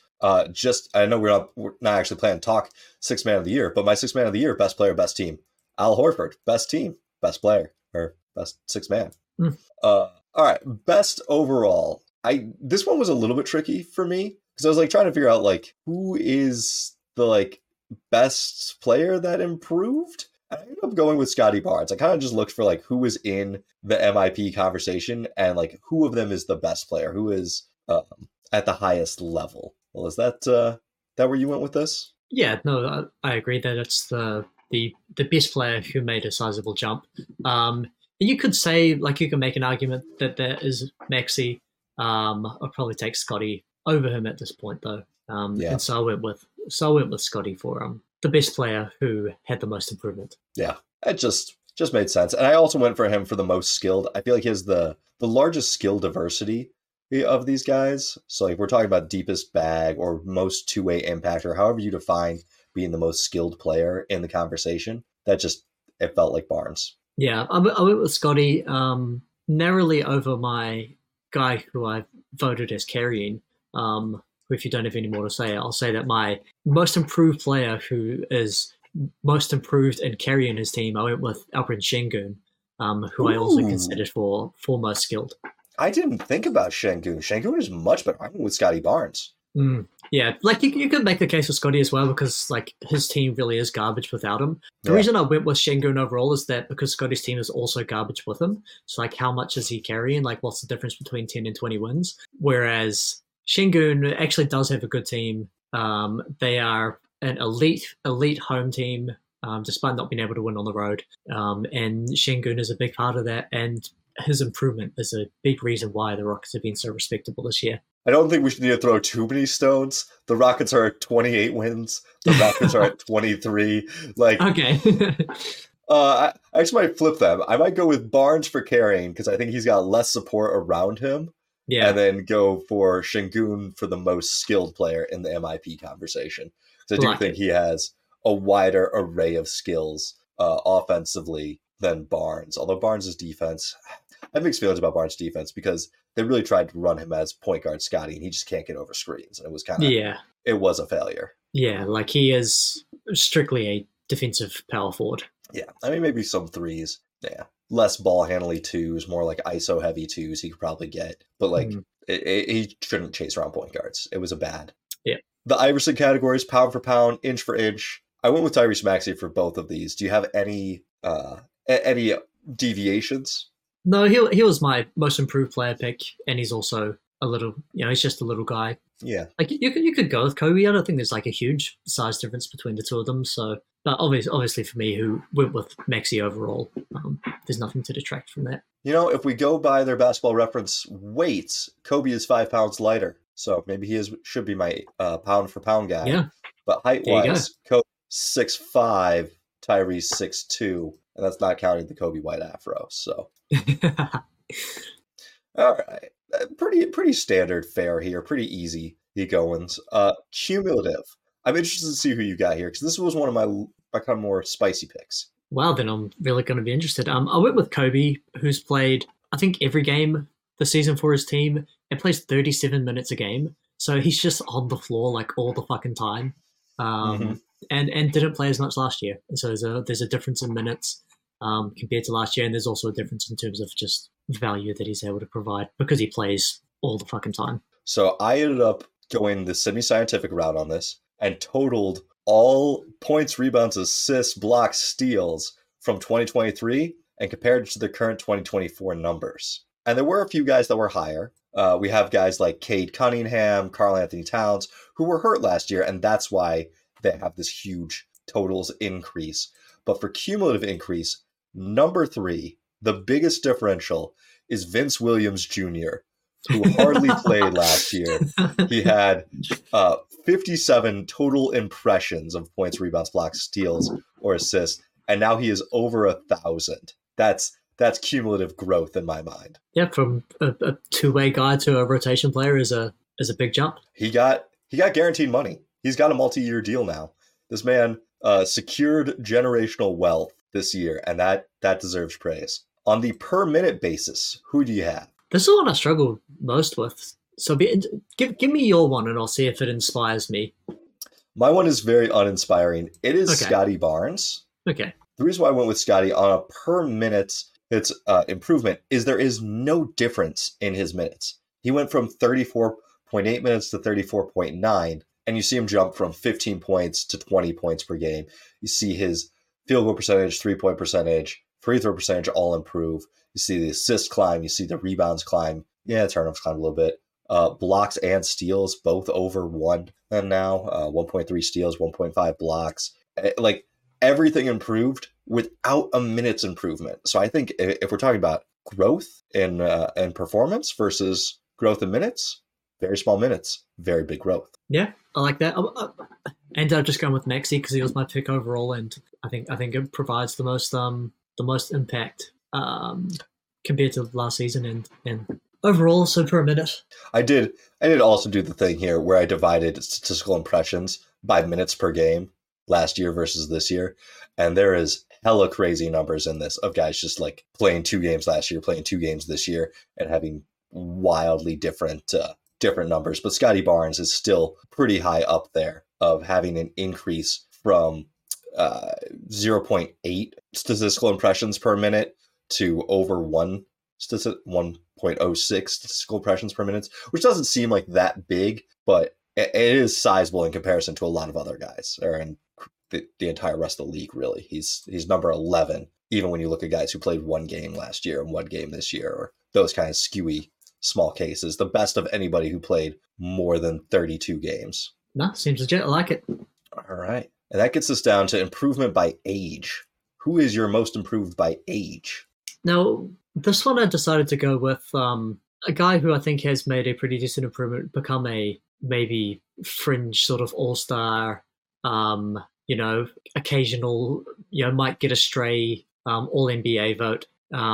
Speaker 1: I know we're not actually planning to talk sixth man of the year, but my sixth man of the year, best player, best team, Al Horford, best team, best player, or best sixth man. All right, best overall. This one was a little bit tricky for me because I was like trying to figure out like who is the like best player that improved. I ended up going with Scotty Barnes. I kind of just looked for like who was in the MIP conversation and like who of them is the best player, who is at the highest level. Well, is that where you went with this?
Speaker 2: Yeah, no, I agree that it's the best player who made a sizable jump. You could say, like, you can make an argument that there is Maxey. I'll probably take Scotty over him at this point, though.
Speaker 1: Yeah.
Speaker 2: And so I went with Scotty for the best player who had the most improvement.
Speaker 1: Yeah, it just made sense. And I also went for him for the most skilled. I feel like he has the largest skill diversity of these guys. So like we're talking about deepest bag or most two-way impact or however you define being the most skilled player in the conversation. It felt like Barnes.
Speaker 2: Yeah, I went with Scotty narrowly over my guy who I voted as carrying. If you don't have any more to say, I'll say that my most improved player who is most improved in carrying his team, I went with Alperen Şengün, who I also considered for most skilled.
Speaker 1: I didn't think about Şengün. Şengün is much better. I went with Scotty Barnes.
Speaker 2: Yeah, like you could make the case for Scotty as well because like his team really is garbage without him. The reason I went with Şengün overall is that because Scotty's team is also garbage with him. So like how much is he carrying? Like what's the difference between 10 and 20 wins? Whereas Şengün actually does have a good team. They are an elite home team, despite not being able to win on the road. And Şengün is a big part of that. And his improvement is a big reason why the Rockets have been so respectable this year.
Speaker 1: I don't think we should need to throw too many stones. The Rockets are at 28 wins. The Raptors are at 23. Like,
Speaker 2: okay.
Speaker 1: I just might flip them. I might go with Barnes for carrying because I think he's got less support around him.
Speaker 2: Yeah.
Speaker 1: And then go for Şengün for the most skilled player in the MIP conversation. Because I do think he has a wider array of skills offensively than Barnes. Although Barnes' defense, I have mixed feelings about Barnes' defense because they really tried to run him as point guard Scotty, and he just can't get over screens. And it was kind of, it was a failure.
Speaker 2: Yeah, like he is strictly a defensive power forward.
Speaker 1: Yeah, I mean, maybe some threes. Yeah, less ball handling twos, more like ISO heavy twos he could probably get. But like, he shouldn't chase around point guards. It was a bad.
Speaker 2: Yeah.
Speaker 1: The Iverson categories, pound for pound, inch for inch. I went with Tyrese Maxey for both of these. Do you have any deviations?
Speaker 2: No, he was my most improved player pick, and he's also a little, he's just a little guy.
Speaker 1: Yeah.
Speaker 2: Like you could go with Kobe. I don't think there's like a huge size difference between the two of them. So, but obviously for me, who went with Maxey overall, there's nothing to detract from that.
Speaker 1: If we go by their Basketball Reference weights, Kobe is 5 pounds lighter. So maybe should be my pound for pound guy.
Speaker 2: Yeah.
Speaker 1: But height wise, Kobe 6'5", Tyrese 6'2", and that's not counting the Kobe White afro. So, all right, pretty standard fare here, pretty easy goings. Cumulative. I'm interested to see who you got here because this was one of my kind of more spicy picks.
Speaker 2: Wow, then I'm really going to be interested. I went with Kobe, who's played I think every game this season for his team and plays 37 minutes a game. So he's just on the floor like all the fucking time. And didn't play as much last year. And so there's a difference in minutes compared to last year. And there's also a difference in terms of just value that he's able to provide because he plays all the fucking time.
Speaker 1: So I ended up going the semi-scientific route on this and totaled all points, rebounds, assists, blocks, steals from 2023 and compared it to the current 2024 numbers. And there were a few guys that were higher. We have guys like Cade Cunningham, Karl Anthony Towns, who were hurt last year, and that's why they have this huge totals increase. But for cumulative increase, number 3, the biggest differential is Vince Williams Jr., who hardly played last year. He had 57 total impressions of points, rebounds, blocks, steals, or assists, and now he is over 1,000. That's cumulative growth in my mind.
Speaker 2: Yeah, from a two-way guy to a rotation player is a big jump.
Speaker 1: He got guaranteed money. He's got a multi-year deal now. This man secured generational wealth this year, and that deserves praise. On the per minute basis, who do you have?
Speaker 2: This is one I struggle most with. So give me your one, and I'll see if it inspires me.
Speaker 1: My one is very uninspiring. It is
Speaker 2: Okay.
Speaker 1: Scotty Barnes.
Speaker 2: Okay.
Speaker 1: The reason why I went with Scotty on a per minute improvement is there is no difference in his minutes. He went from 34.8 minutes to 34.9, and you see him jump from 15 points to 20 points per game. You see his field goal percentage, 3-point percentage, free throw percentage all improve. You see the assists climb. You see the rebounds climb. Yeah, turnovers climb a little bit. Blocks and steals both over 1 and now. 1.3 steals, 1.5 blocks. Like, everything improved without a minute's improvement. So I think if we're talking about growth in performance versus growth in minutes, very small minutes, very big growth.
Speaker 2: Yeah, I like that. And I'm just going with Maxey because he was my pick overall, and I think it provides the most impact compared to last season and overall. So per minute,
Speaker 1: I did also do the thing here where I divided statistical impressions by minutes per game last year versus this year, and there is hella crazy numbers in this of guys just like playing 2 games last year, playing 2 games this year, and having wildly different numbers. But Scotty Barnes is still pretty high up there of having an increase from 0.8 statistical impressions per minute to over 1.06 statistical impressions per minute, which doesn't seem like that big, but it is sizable in comparison to a lot of other guys, or in the entire rest of the league, really. He's number 11, even when you look at guys who played 1 game last year and 1 game this year, or those kind of skewy small cases. The best of anybody who played more than 32 games.
Speaker 2: No, seems legit. I like it.
Speaker 1: All right. And that gets us down to improvement by age. Who is your most improved by age?
Speaker 2: Now, this one I decided to go with a guy who I think has made a pretty decent improvement, become a maybe fringe sort of all-star, occasional, might get a stray all-NBA vote,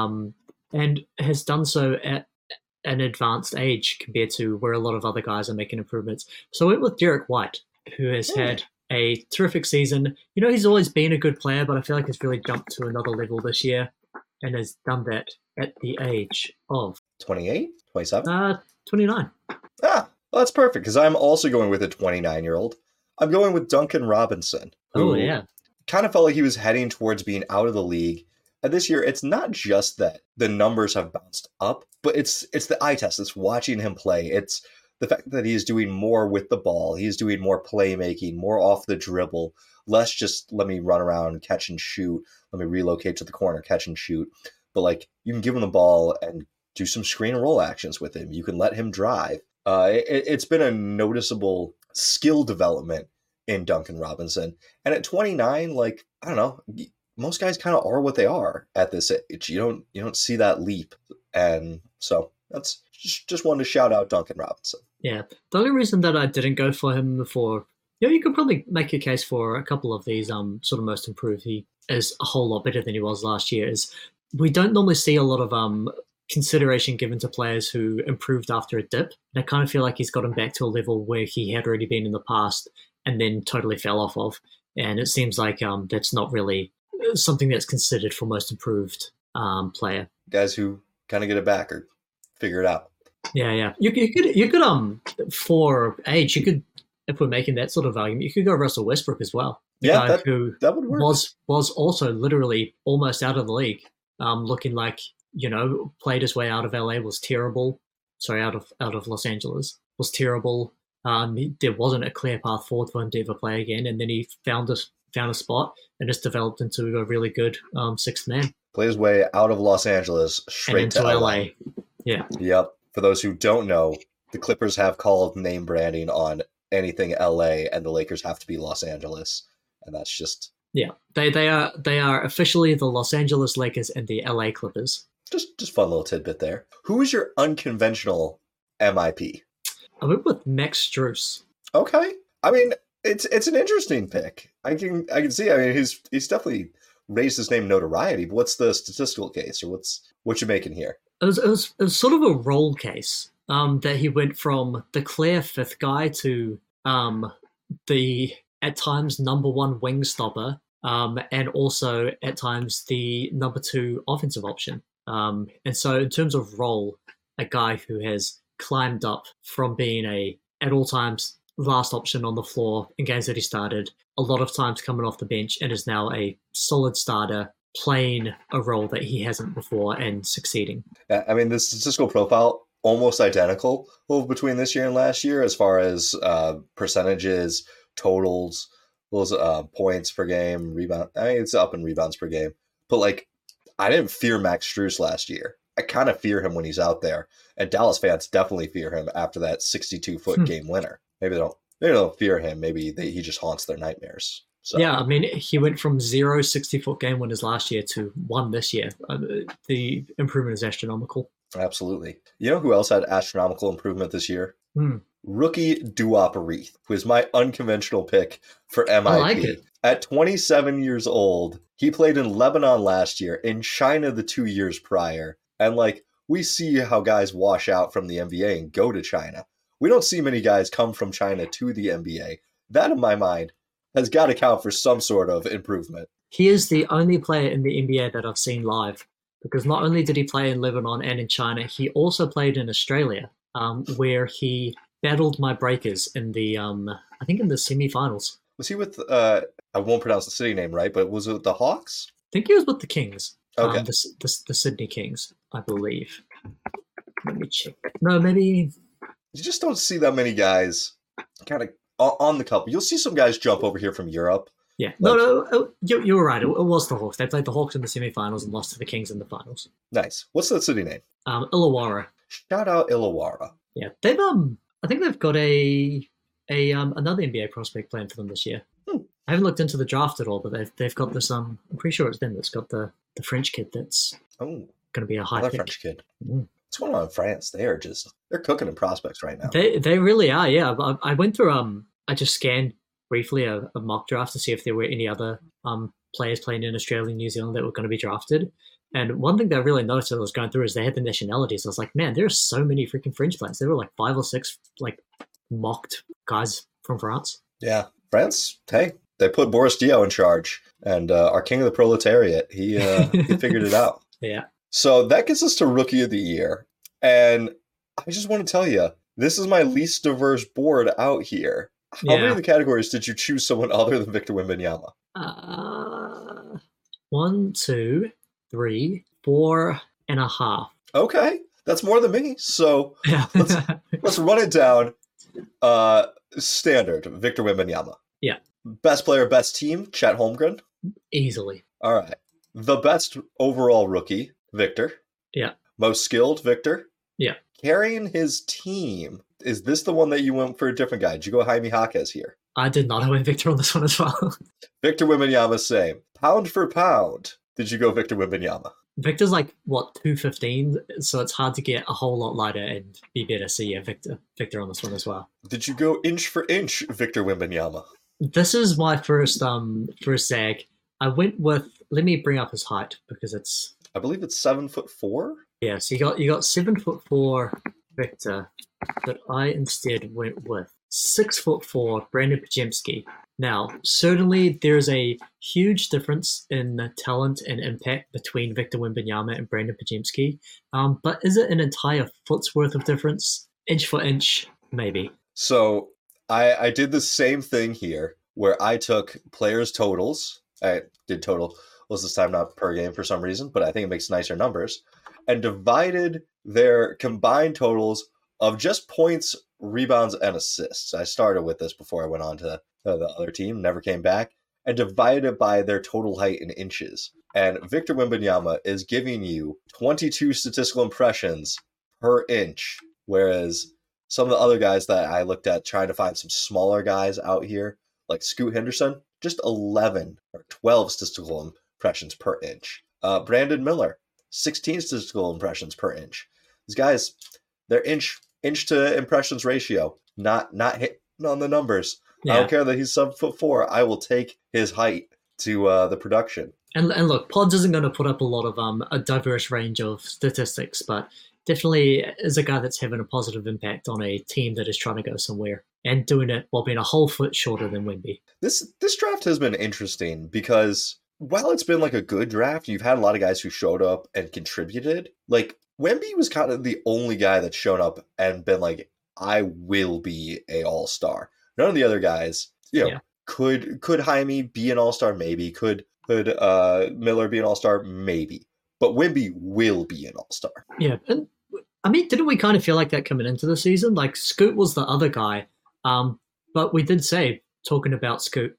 Speaker 2: and has done so at an advanced age compared to where a lot of other guys are making improvements. So I went with Derek White, who has had a terrific season. He's always been a good player, but I feel like he's really jumped to another level this year and has done that at the age of
Speaker 1: 28, 27?
Speaker 2: 29.
Speaker 1: Well, that's perfect, because I'm also going with a 29-year-old. I'm going with Duncan Robinson, who kind of felt like he was heading towards being out of the league. And this year, it's not just that the numbers have bounced up, but it's the eye test. It's watching him play. It's the fact that he's doing more with the ball. He's doing more playmaking, more off the dribble, less just let me run around, catch and shoot, let me relocate to the corner, catch and shoot. But like, you can give him the ball and do some screen and roll actions with him. You can let him drive. It's been a noticeable skill development in Duncan Robinson. And at 29, like, I don't know, most guys kind of are what they are at this age. You don't see that leap. And so that's just wanted to shout out Duncan Robinson.
Speaker 2: Yeah. The only reason that I didn't go for him before, you could probably make a case for a couple of these sort of most improved. He is a whole lot better than he was last year. Is we don't normally see a lot of consideration given to players who improved after a dip. And I kind of feel like he's gotten back to a level where he had already been in the past and then totally fell off of. And it seems like that's not really something that's considered for most improved player.
Speaker 1: Guys who kind of get it back or figure it out.
Speaker 2: Yeah. You could for age, you could, if we're making that sort of argument, you could go Russell Westbrook as well.
Speaker 1: That would work.
Speaker 2: Was also literally almost out of the league, looking like, played his way out of LA, was terrible. Sorry, out of Los Angeles, was terrible. There wasn't a clear path forward for him to ever play again, and then he found a spot and just developed into a really good sixth man.
Speaker 1: Played his way out of Los Angeles straight to LA.
Speaker 2: Yeah.
Speaker 1: Yep. For those who don't know, the Clippers have called name branding on anything LA, and the Lakers have to be Los Angeles, and that's just
Speaker 2: they are officially the Los Angeles Lakers and the LA Clippers.
Speaker 1: Just fun little tidbit there. Who is your unconventional MIP?
Speaker 2: I went with Max Strus.
Speaker 1: Okay. I mean, it's an interesting pick. I can see. I mean, he's definitely raised his name notoriety. But what's the statistical case, or what you making here?
Speaker 2: It was sort of a role case that he went from the clear fifth guy to the at times number one wing stopper, and also at times the number two offensive option. And so in terms of role, a guy who has climbed up from being at all times last option on the floor in games that he started, a lot of times coming off the bench, and is now a solid starter playing a role that he hasn't before and succeeding.
Speaker 1: I mean, the statistical profile almost identical between this year and last year as far as percentages, totals, those points per game, rebound. I mean, it's up in rebounds per game. But like, I didn't fear Max Strus last year. I kind of fear him when he's out there, and Dallas fans definitely fear him after that 62-foot game winner. Maybe they don't fear him. Maybe he just haunts their nightmares. So.
Speaker 2: Yeah, I mean, he went from 0 60-foot game winners last year to 1 this year. The improvement is astronomical.
Speaker 1: Absolutely. You know who else had astronomical improvement this year? Rookie Duop Reath, who is my unconventional pick for MIP.
Speaker 2: I like it.
Speaker 1: At 27 years old, he played in Lebanon last year, in China the 2 years prior. And like, we see how guys wash out from the NBA and go to China. We don't see many guys come from China to the NBA. That, in my mind, has got to count for some sort of improvement.
Speaker 2: He is the only player in the NBA that I've seen live, because not only did he play in Lebanon and in China, he also played in Australia, where he battled my Breakers in the, I think in the semifinals.
Speaker 1: Was he with, I won't pronounce the city name right, but was it the Hawks?
Speaker 2: I think he was with the Kings.
Speaker 1: Okay.
Speaker 2: The Sydney Kings, I believe. Let me check. No, maybe...
Speaker 1: You just don't see that many guys kind of on the couple. You'll see some guys jump over here from Europe.
Speaker 2: Yeah. No, you were right. It was the Hawks. They played the Hawks in the semifinals and lost to the Kings in the finals.
Speaker 1: Nice. What's that city name?
Speaker 2: Illawarra.
Speaker 1: Shout out Illawarra.
Speaker 2: Yeah. They've I think they've got another NBA prospect playing for them this year. I haven't looked into the draft at all, but they've got this I'm pretty sure it's them that's got the French kid that's going to be a high pick.
Speaker 1: French kid. What's going on in France? They're cooking in prospects right now.
Speaker 2: They really are. Yeah. I went through I just scanned briefly a mock draft to see if there were any other players playing in Australia and New Zealand that were going to be drafted. And one thing that I really noticed as I was going through is they had the nationalities. I was like, man, there are so many freaking French players. There were like 5 or 6 like mocked guys from France.
Speaker 1: Yeah, France. Hey, they put Boris Dio in charge, and our king of the proletariat. He figured it out.
Speaker 2: Yeah.
Speaker 1: So that gets us to Rookie of the Year, and I just want to tell you, this is my least diverse board out here. How many of the categories did you choose someone other than Victor Wembanyama?
Speaker 2: 1, 2, 3, 4.5.
Speaker 1: Okay, that's more than me. So let's run it down. Standard, Victor Wembanyama.
Speaker 2: Yeah.
Speaker 1: Best player, best team, Chet Holmgren.
Speaker 2: Easily.
Speaker 1: All right. The best overall rookie, Victor.
Speaker 2: Yeah.
Speaker 1: Most skilled, Victor.
Speaker 2: Yeah.
Speaker 1: Carrying his team. Is this the one that you went for a different guy? Did you go Jaime Jaquez here?
Speaker 2: I did not. I went Victor on this one as well.
Speaker 1: Victor Wembanyama, same. Pound for pound, did you go Victor Wembanyama?
Speaker 2: Victor's like, 215, so it's hard to get a whole lot lighter and be better. So yeah, Victor on this one as well.
Speaker 1: Did you go inch for inch Victor Wembanyama?
Speaker 2: This is my first zag. I went with, let me bring up his height because it's...
Speaker 1: I believe it's 7'4".
Speaker 2: Yeah, so you got 7'4" Victor, but I instead went with 6'4" Brandon Podziemski. Now, certainly there's a huge difference in talent and impact between Victor Wembanyama and Brandon Podziemski, but is it an entire foot's worth of difference? Inch for inch, maybe.
Speaker 1: So I did the same thing here, where I took players' totals. I did total was this time not per game for some reason, but I think it makes nicer numbers, and divided their combined totals of just points, rebounds, and assists. I started with this before I went on to the other team, never came back, and divided it by their total height in inches. And Victor Wembanyama is giving you 22 statistical impressions per inch, whereas some of the other guys that I looked at trying to find some smaller guys out here, like Scoot Henderson, just 11 or 12 statistical impressions per inch. Brandon Miller, 16 statistical impressions per inch. These guys, their inch to impressions ratio, not hitting on the numbers. Yeah. I don't care that he's 7'4". I will take his height to the production.
Speaker 2: And look, Pods isn't going to put up a lot of a diverse range of statistics, but definitely is a guy that's having a positive impact on a team that is trying to go somewhere and doing it while being a whole foot shorter than Wemby.
Speaker 1: This draft has been interesting because while it's been like a good draft, you've had a lot of guys who showed up and contributed. Like Wemby was kind of the only guy that's shown up and been like, I will be a all-star. None of the other guys,
Speaker 2: Yeah.
Speaker 1: could Jaime be an all-star? Maybe. Could Miller be an all-star? Maybe. But Wemby will be an all-star.
Speaker 2: Yeah. And I mean, didn't we kind of feel like that coming into the season? Like Scoot was the other guy. But we did say, talking about Scoot,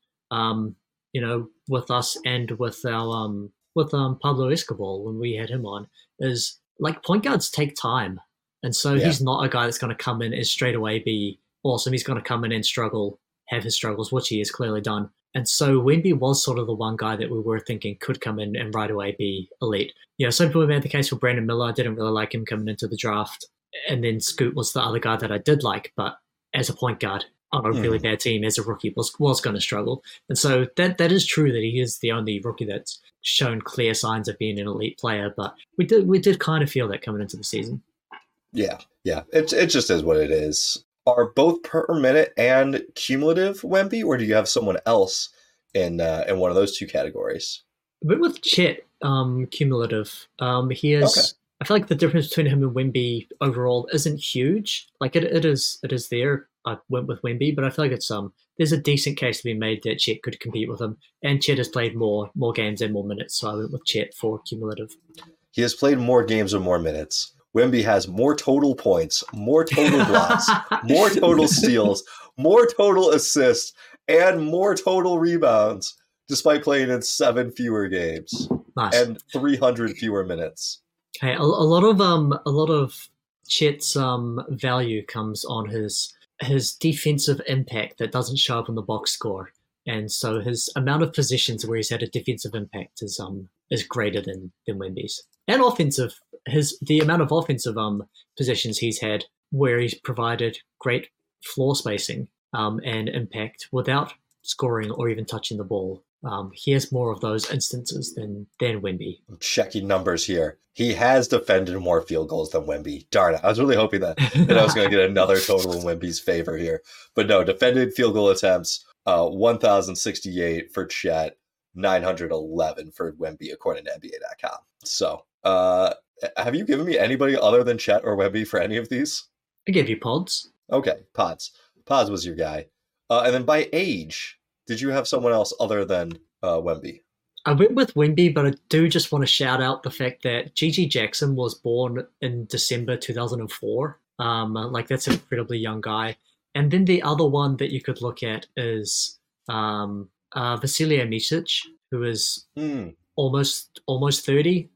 Speaker 2: with us and with our Pablo Escobar when we had him on, is like point guards take time. And so he's not a guy that's going to come in and straight away be awesome. He's going to come in and struggle, have his struggles, which he has clearly done. And so Wemby was sort of the one guy that we were thinking could come in and right away be elite. Some people made the case for Brandon Miller. I didn't really like him coming into the draft. And then Scoot was the other guy that I did like, but as a point guard on a really bad team as a rookie was going to struggle. And so that is true that he is the only rookie that's shown clear signs of being an elite player. But we did kind of feel that coming into the season.
Speaker 1: Yeah. It just is what it is. Are both per minute and cumulative Wemby, or do you have someone else in one of those two categories?
Speaker 2: But with Chet, cumulative, he is. Okay. I feel like the difference between him and Wemby overall isn't huge. Like it is there. I went with Wemby, but I feel like it's there's a decent case to be made that Chet could compete with him, and Chet has played more games and more minutes, so I went with Chet for cumulative.
Speaker 1: He has played more games and more minutes. Wemby has more total points, more total blocks, more total steals, more total assists, and more total rebounds, despite playing in 7 fewer games and 300 fewer minutes.
Speaker 2: Hey, a lot of Chet's value comes on his defensive impact that doesn't show up in the box score, and so his amount of positions where he's had a defensive impact is greater than Wemby's. And offensive, the amount of offensive positions he's had where he's provided great floor spacing and impact without scoring or even touching the ball. He has more of those instances than Wemby.
Speaker 1: I'm checking numbers here. He has defended more field goals than Wemby. Darn it. I was really hoping that I was going to get another total in Wemby's favor here. But no, defended field goal attempts, 1,068 for Chet, 911 for Wemby, according to NBA.com. So, have you given me anybody other than Chet or Wemby for any of these?
Speaker 2: I gave you Pods.
Speaker 1: Okay, Pods. Pods was your guy. And then by age, did you have someone else other than Wemby?
Speaker 2: I went with Wemby, but I do just want to shout out the fact that Gigi Jackson was born in December 2004. That's an incredibly young guy. And then the other one that you could look at is Vasilije Micic, who is almost 30,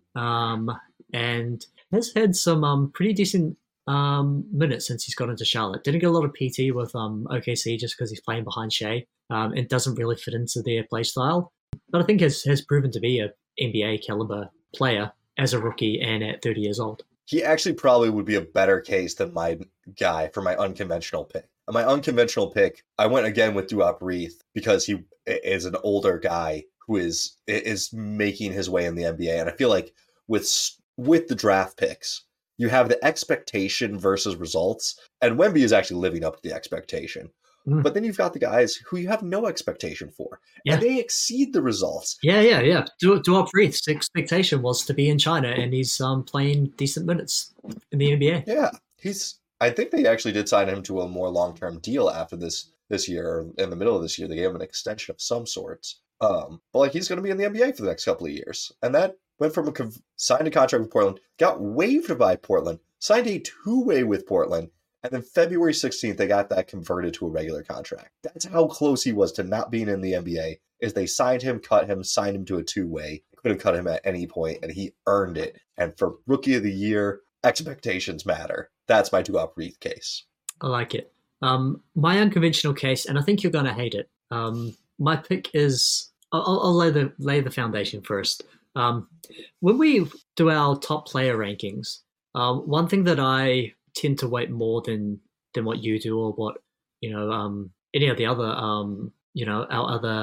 Speaker 2: and has had some pretty decent minutes since he's got into Charlotte. Didn't get a lot of PT with OKC just because he's playing behind Shea, and doesn't really fit into their play style. But I think has proven to be a NBA caliber player as a rookie and at 30 years old.
Speaker 1: He actually probably would be a better case than my guy for my unconventional pick. On my unconventional pick, I went again with Duop Reath because he is an older guy who is making his way in the NBA. And I feel like with the draft picks, you have the expectation versus results. And Wemby is actually living up to the expectation. But then you've got the guys who you have no expectation for. Yeah. And they exceed the results.
Speaker 2: Yeah. Duop Reath's expectation was to be in China, and he's playing decent minutes in the NBA.
Speaker 1: Yeah. I think they actually did sign him to a more long-term deal after this year, or in the middle of this year. They gave him an extension of some sorts. But he's going to be in the NBA for the next couple of years. And that went from signed a contract with Portland, got waived by Portland, signed a 2-way with Portland, and then February 16th, they got that converted to a regular contract. That's how close he was to not being in the NBA, is they signed him, cut him, signed him to a 2-way. Could have cut him at any point, and he earned it. And for Rookie of the Year, expectations matter. That's my Duop Reath case. I
Speaker 2: like it. My unconventional case, and I think you're going to hate it. My pick is... I'll lay the foundation first. When we do our top player rankings, one thing that I tend to weight more than what you do, or what any of the other our other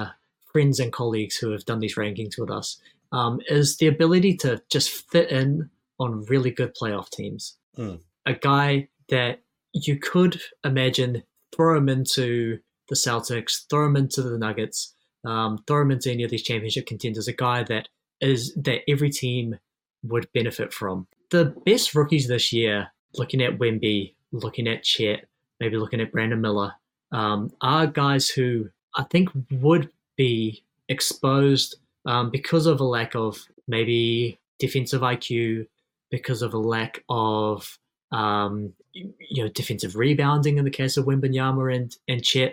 Speaker 2: friends and colleagues who have done these rankings with us, is the ability to just fit in on really good playoff teams. A guy that you could imagine throw him into the Celtics, throw him into the Nuggets, throw him into any of these championship contenders, a guy that every team would benefit from. The best rookies this year, looking at Wemby, looking at Chet, maybe looking at Brandon Miller, are guys who I think would be exposed because of a lack of maybe defensive IQ, because of a lack of defensive rebounding in the case of Wembanyama and Chet,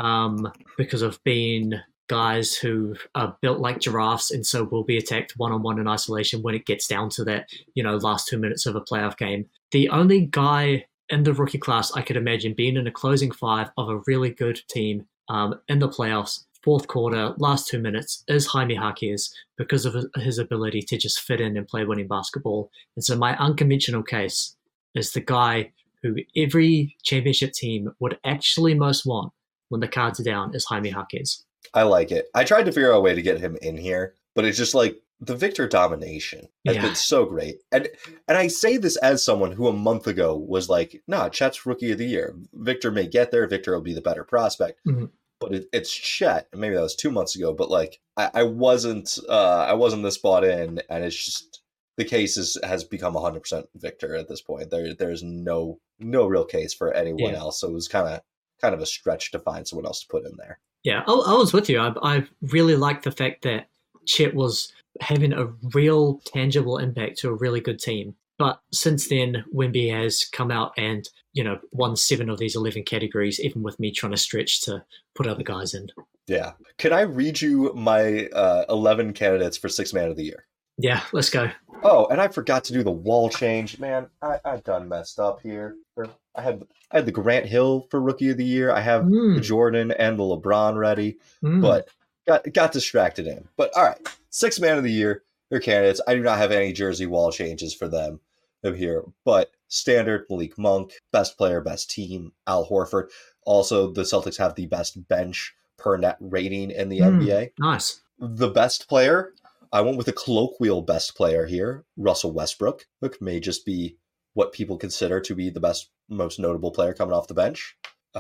Speaker 2: because of being guys who are built like giraffes and so will be attacked one-on-one in isolation when it gets down to that, last 2 minutes of a playoff game. The only guy in the rookie class I could imagine being in a closing five of a really good team in the playoffs, fourth quarter, last 2 minutes, is Jaime Jaquez because of his ability to just fit in and play winning basketball. And so my unconventional case is the guy who every championship team would actually most want when the cards are down is Jaime Jaquez.
Speaker 1: I like it. I tried to figure out a way to get him in here, but it's just like the Victor domination has been so great. And I say this as someone who a month ago was like, nah, Chet's rookie of the year. Victor may get there. Victor will be the better prospect.
Speaker 2: Mm-hmm.
Speaker 1: But it's Chet. Maybe that was 2 months ago, but like I wasn't this bought in, and it's just the case has become 100% Victor at this point. There's no real case for anyone else. So it was kind of a stretch to find someone else to put in there.
Speaker 2: Yeah, I was with you. I really liked the fact that Chet was having a real tangible impact to a really good team. But since then, Wemby has come out and, won 7 of these 11 categories, even with me trying to stretch to put other guys in.
Speaker 1: Yeah. Can I read you my 11 candidates for Sixth Man of the Year?
Speaker 2: Yeah, let's go.
Speaker 1: Oh, and I forgot to do the wall change. Man, I done messed up here. I had the Grant Hill for Rookie of the Year. I have the Jordan and the LeBron ready, but got distracted in. But all right, Sixth Man of the Year, their candidates. I do not have any jersey wall changes for them here, but standard Malik Monk, best player, best team, Al Horford. Also, the Celtics have the best bench per net rating in the NBA.
Speaker 2: Nice.
Speaker 1: The best player, I went with a colloquial best player here, Russell Westbrook. Look, may just be what people consider to be the best, most notable player coming off the bench.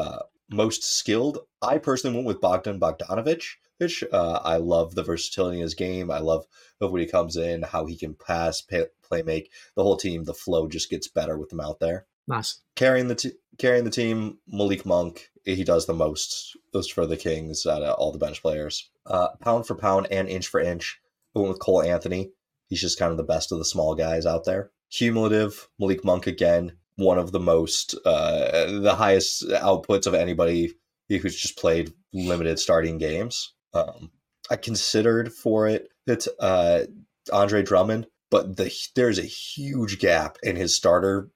Speaker 1: Most skilled, I personally went with Bogdan Bogdanovic. I love the versatility in his game. I love when he comes in, how he can pass, play make. The whole team, the flow just gets better with him out there.
Speaker 2: Nice.
Speaker 1: Carrying the team, Malik Monk. He does the most for the Kings out of all the bench players. Pound for pound and inch for inch, I went with Cole Anthony. He's just kind of the best of the small guys out there. Cumulative, Malik Monk again, one of the most, the highest outputs of anybody who's just played limited starting games. I considered for it Andre Drummond, but there's a huge gap in his starter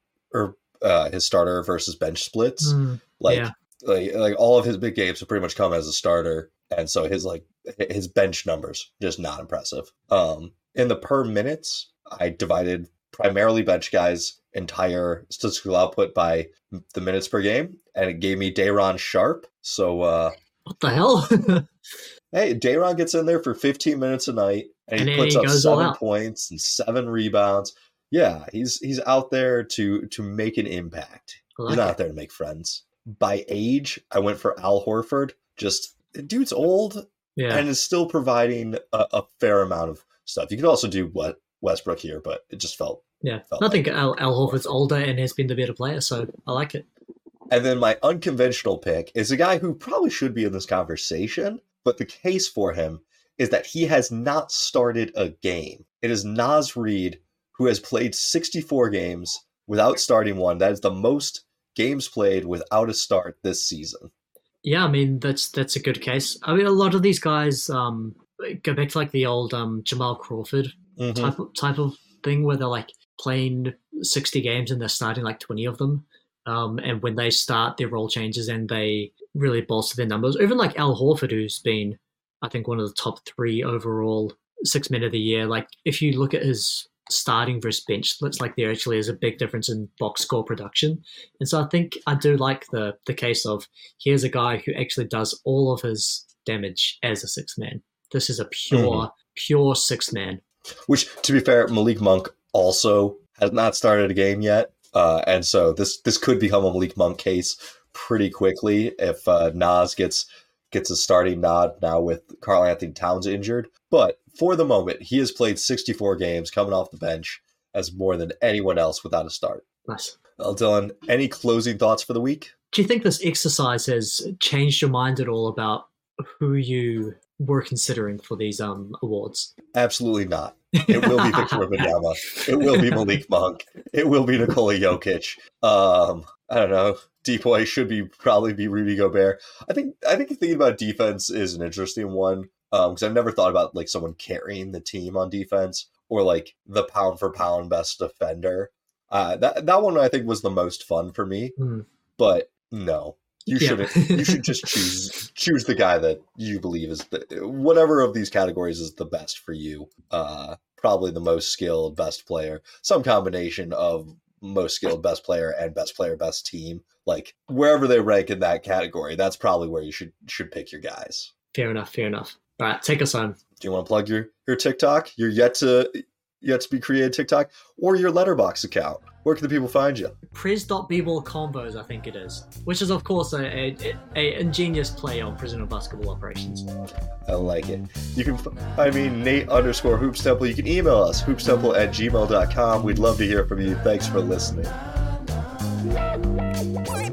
Speaker 1: versus bench splits. Like all of his big games have pretty much come as a starter, and so his bench numbers just not impressive. In the per minutes, I divided primarily bench guys' entire statistical output by the minutes per game, and it gave me Day'Ron Sharpe. So
Speaker 2: what the hell?
Speaker 1: Hey, Day'Ron gets in there for 15 minutes a night, and he puts up 7 points and 7 rebounds. Yeah, he's out there to make an impact. He's not out there to make friends. By age, I went for Al Horford. Just, dude's old and is still providing a fair amount of stuff. You could also do Westbrook here, but it just felt...
Speaker 2: I think Al Horford's older and has been the better player, so I like it.
Speaker 1: And then my unconventional pick is a guy who probably should be in this conversation, but the case for him is that he has not started a game. It is Naz Reid, who has played 64 games without starting one. That is the most games played without a start this season.
Speaker 2: Yeah, I mean, that's a good case. I mean, a lot of these guys go back to like the old Jamal Crawford type of thing where they're like playing 60 games and they're starting like 20 of them. And when they start, their role changes and they really bolster their numbers. Even like Al Horford, who's been, I think, one of the top 3 overall 6 men of the year. Like if you look at his starting versus bench splits, like there actually is a big difference in box score production. And so I think I do like the case of here's a guy who actually does all of his damage as a 6th man. This is a pure sixth man.
Speaker 1: Which, to be fair, Malik Monk also has not started a game yet. And so this could become a Malik Monk case pretty quickly if Nas gets a starting nod now with Karl Anthony Towns injured. But for the moment, he has played 64 games coming off the bench as more than anyone else without a start.
Speaker 2: Nice.
Speaker 1: Well, Dylan, any closing thoughts for the week?
Speaker 2: Do you think this exercise has changed your mind at all about who you were considering for these awards?
Speaker 1: Absolutely not. It will be Victor Wembanyama. It will be Malik Monk. It will be Nikola Jokic. I don't know. D-Boy should probably be Rudy Gobert. I think thinking about defense is an interesting one because I've never thought about like someone carrying the team on defense or like the pound for pound best defender. That one I think was the most fun for me. But no. You shouldn't. You should just choose the guy that you believe is whatever of these categories is the best for you. Probably the most skilled, best player, some combination of most skilled, best player, and best player, best team. Like wherever they rank in that category, that's probably where you should pick your guys.
Speaker 2: Fair enough. All right, take us home.
Speaker 1: Do you want to plug your TikTok? Your yet to be created TikTok or your Letterboxd account? Where can the people find you?
Speaker 2: Priz.bballcombos, I think it is. Which is, of course, a ingenious play on Prisoner Basketball Operations.
Speaker 1: I like it. You can find me, Nate_HoopsTemple. You can email us, hoopstemple@gmail.com. We'd love to hear from you. Thanks for listening.